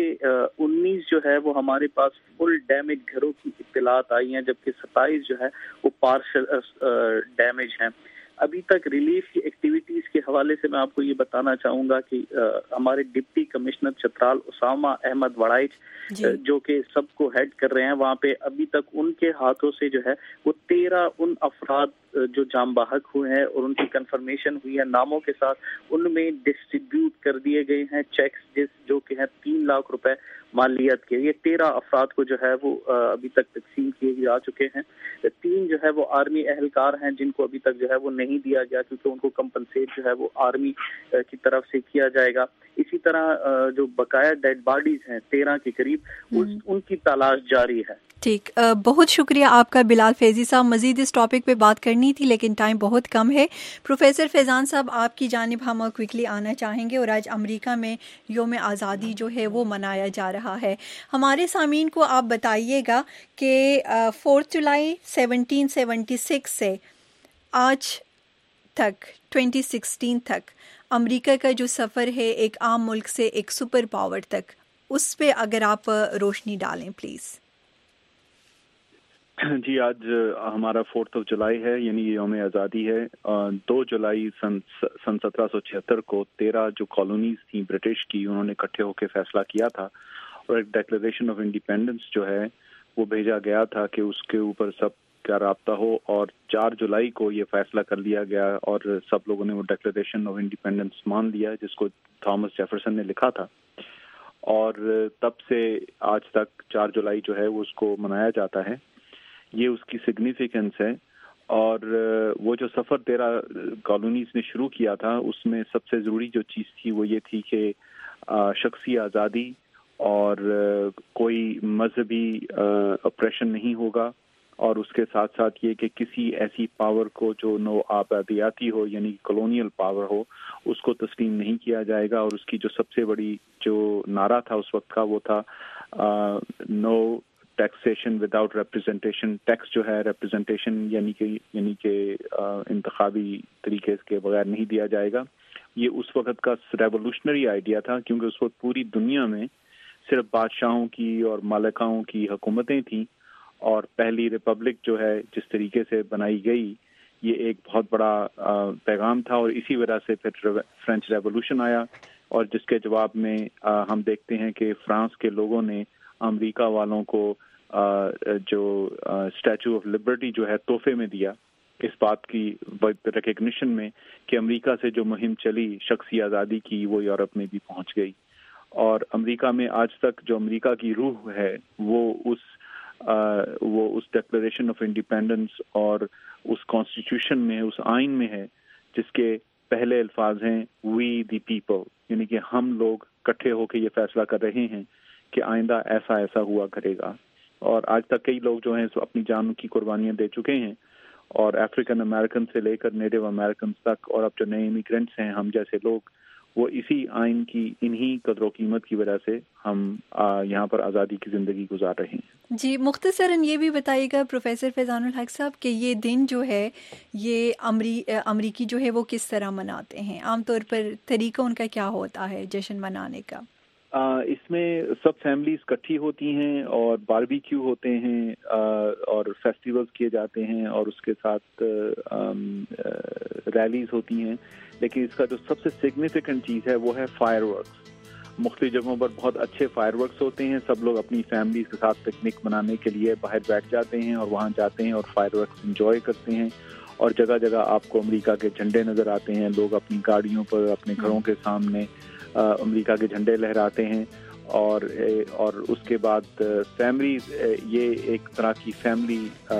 19 جو ہے وہ ہمارے پاس فل ڈیمیج گھروں کی اطلاعات آئی ہیں جبکہ 27 جو ہے وہ پارشل ڈیمیج ہیں. ابھی تک ریلیف کی ایکٹیویٹیز کے حوالے سے میں آپ کو یہ بتانا چاہوں گا کہ ہمارے ڈپٹی کمشنر چترال اسامہ احمد وڑائچ جو کہ سب کو ہیڈ کر رہے ہیں, وہاں پہ ابھی تک ان کے ہاتھوں سے جو ہے وہ 13 ان افراد جو جاں بحق ہوئے ہیں اور ان کی کنفرمیشن ہوئی ہے ناموں کے ساتھ ان میں ڈسٹریبیوٹ کر دیے گئے ہیں چیکس جو کہ ہیں 3 لاکھ روپے مالیت کے. یہ 13 افراد کو جو ہے وہ ابھی تک تقسیم کیے جا چکے ہیں. 3 جو ہے وہ آرمی اہلکار ہیں جن کو ابھی تک جو ہے وہ نہیں دیا گیا کیونکہ ان کو کمپنسیٹ جو ہے وہ آرمی کی طرف سے کیا جائے گا. اسی طرح جو بقایا ڈیڈ باڈیز ہیں 13 کے قریب ان کی تلاش جاری ہے. ٹھیک, بہت شکریہ آپ کا بلال فیضی صاحب. مزید اس ٹاپک پہ بات کرنی تھی لیکن ٹائم بہت کم ہے. پروفیسر فیضان صاحب آپ کی جانب ہم کوئکلی آنا چاہیں گے. اور آج امریکہ میں یوم آزادی جو ہے وہ منایا جا رہا ہے. ہمارے سامعین کو آپ بتائیے گا کہ 4 جولائی 1776 سے آج تک 2016 تک امریکہ کا جو سفر ہے ایک عام ملک سے ایک سپر پاور تک, اس پہ اگر آپ روشنی ڈالیں پلیز. جی, آج ہمارا 4 جولائی ہے یعنی یوم آزادی ہے. 2 جولائی سن 1776 کو 13 جو کالونیز تھیں برٹش کی انہوں نے اکٹھے ہو کے فیصلہ کیا تھا اور ایک ڈیکلریشن آف انڈیپینڈنس جو ہے وہ بھیجا گیا تھا کہ اس کے اوپر سب کا رابطہ ہو. اور 4 جولائی کو یہ فیصلہ کر لیا گیا اور سب لوگوں نے وہ ڈیکلریشن آف انڈیپینڈنس مان لیا جس کو تھامس جیفرسن نے لکھا تھا. اور تب سے آج تک 4 جولائی جو ہے وہ اس کو منایا جاتا ہے. یہ اس کی سگنیفیکنس ہے. اور وہ جو سفر 13 کالونیز نے شروع کیا تھا اس میں سب سے ضروری جو چیز تھی وہ یہ تھی کہ شخصی آزادی اور کوئی مذہبی اپریشن نہیں ہوگا, اور اس کے ساتھ ساتھ یہ کہ کسی ایسی پاور کو جو نو آبادیاتی ہو یعنی کالونیل پاور ہو اس کو تسلیم نہیں کیا جائے گا. اور اس کی جو سب سے بڑی جو نعرہ تھا اس وقت کا وہ تھا no taxation without representation. Tax جو ہے ریپرزنٹیشن یعنی کہ انتخابی طریقے کے بغیر نہیں دیا جائے گا. یہ اس وقت کا ریولوشنری آئیڈیا تھا کیونکہ اس وقت پوری دنیا میں صرف بادشاہوں کی اور مالکاؤں کی حکومتیں تھیں اور پہلی ریپبلک جو ہے جس طریقے سے بنائی گئی یہ ایک بہت بڑا پیغام تھا. اور اسی وجہ سے پھر فرینچ ریولوشن آیا اور جس کے جواب میں ہم دیکھتے ہیں کہ فرانس کے لوگوں نے امریکہ والوں کو جو اسٹیچو آف لبرٹی جو ہے تحفے میں دیا اس بات کی ریکگنیشن میں کہ امریکہ سے جو مہم چلی شخصی آزادی کی وہ یورپ میں بھی پہنچ گئی. اور امریکہ میں آج تک جو امریکہ کی روح ہے وہ اس ڈیکلریشن آف انڈیپینڈنس اور اس کانسٹیٹیوشن میں اس آئین میں ہے جس کے پہلے الفاظ ہیں وی دی پیپل, یعنی کہ ہم لوگ اکٹھے ہو کے یہ فیصلہ کر رہے ہیں کہ آئندہ ایسا ہوا کرے گا. اور آج تک کئی لوگ جو ہیں اپنی جان کی قربانیاں دے چکے ہیں اور افریقن امریکن سے لے کر نیٹو امریکنز تک اور اب جو نئے امیگرینٹس ہیں ہم جیسے لوگ، وہ اسی آئین کی انہی قدر و قیمت کی وجہ سے ہم یہاں پر آزادی کی زندگی گزار رہے ہیں۔ جی مختصراً یہ بھی بتائیے گا پروفیسر فیضان الحق صاحب کہ یہ دن جو ہے یہ امریکی جو ہے وہ کس طرح مناتے ہیں؟ عام طور پر طریقہ ان کا کیا ہوتا ہے جشن منانے کا؟ اس میں سب فیملیز اکٹھی ہوتی ہیں اور باربیکیو ہوتے ہیں اور فیسٹیولز کیے جاتے ہیں اور اس کے ساتھ ریلیز ہوتی ہیں، لیکن اس کا جو سب سے سگنیفیکنٹ چیز ہے وہ ہے فائر ورکس۔ مختلف جگہوں پر بہت اچھے فائر ورکس ہوتے ہیں، سب لوگ اپنی فیملیز کے ساتھ پکنک منانے کے لیے باہر بیٹھ جاتے ہیں اور وہاں جاتے ہیں اور فائر ورکس انجوائے کرتے ہیں، اور جگہ جگہ آپ کو امریکہ کے جھنڈے نظر آتے ہیں، لوگ اپنی گاڑیوں پر اپنے گھروں کے سامنے امریکہ کے جھنڈے لہراتے ہیں، اور اس کے بعد فیملی، یہ ایک طرح کی فیملی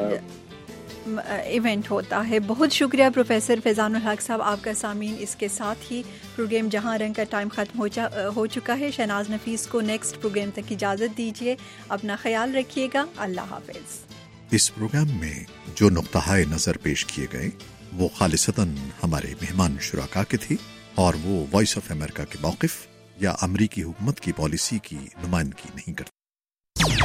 ایونٹ ہوتا ہے۔ بہت شکریہ پروفیسر فیضان الحق صاحب آپ کا۔ سامعین اس کے ساتھ ہی پروگرام جہاں رنگ کا ٹائم ختم ہو چکا ہے۔ شہناز نفیس کو نیکسٹ پروگرام تک اجازت دیجیے، اپنا خیال رکھیے گا، اللہ حافظ۔ اس پروگرام میں جو نقطہ نظر پیش کیے گئے وہ خالصتاً ہمارے مہمان شرکاء کے تھے اور وہ وائس آف امریکہ کے موقف یا امریکی حکومت کی پالیسی کی نمائندگی نہیں کرتے۔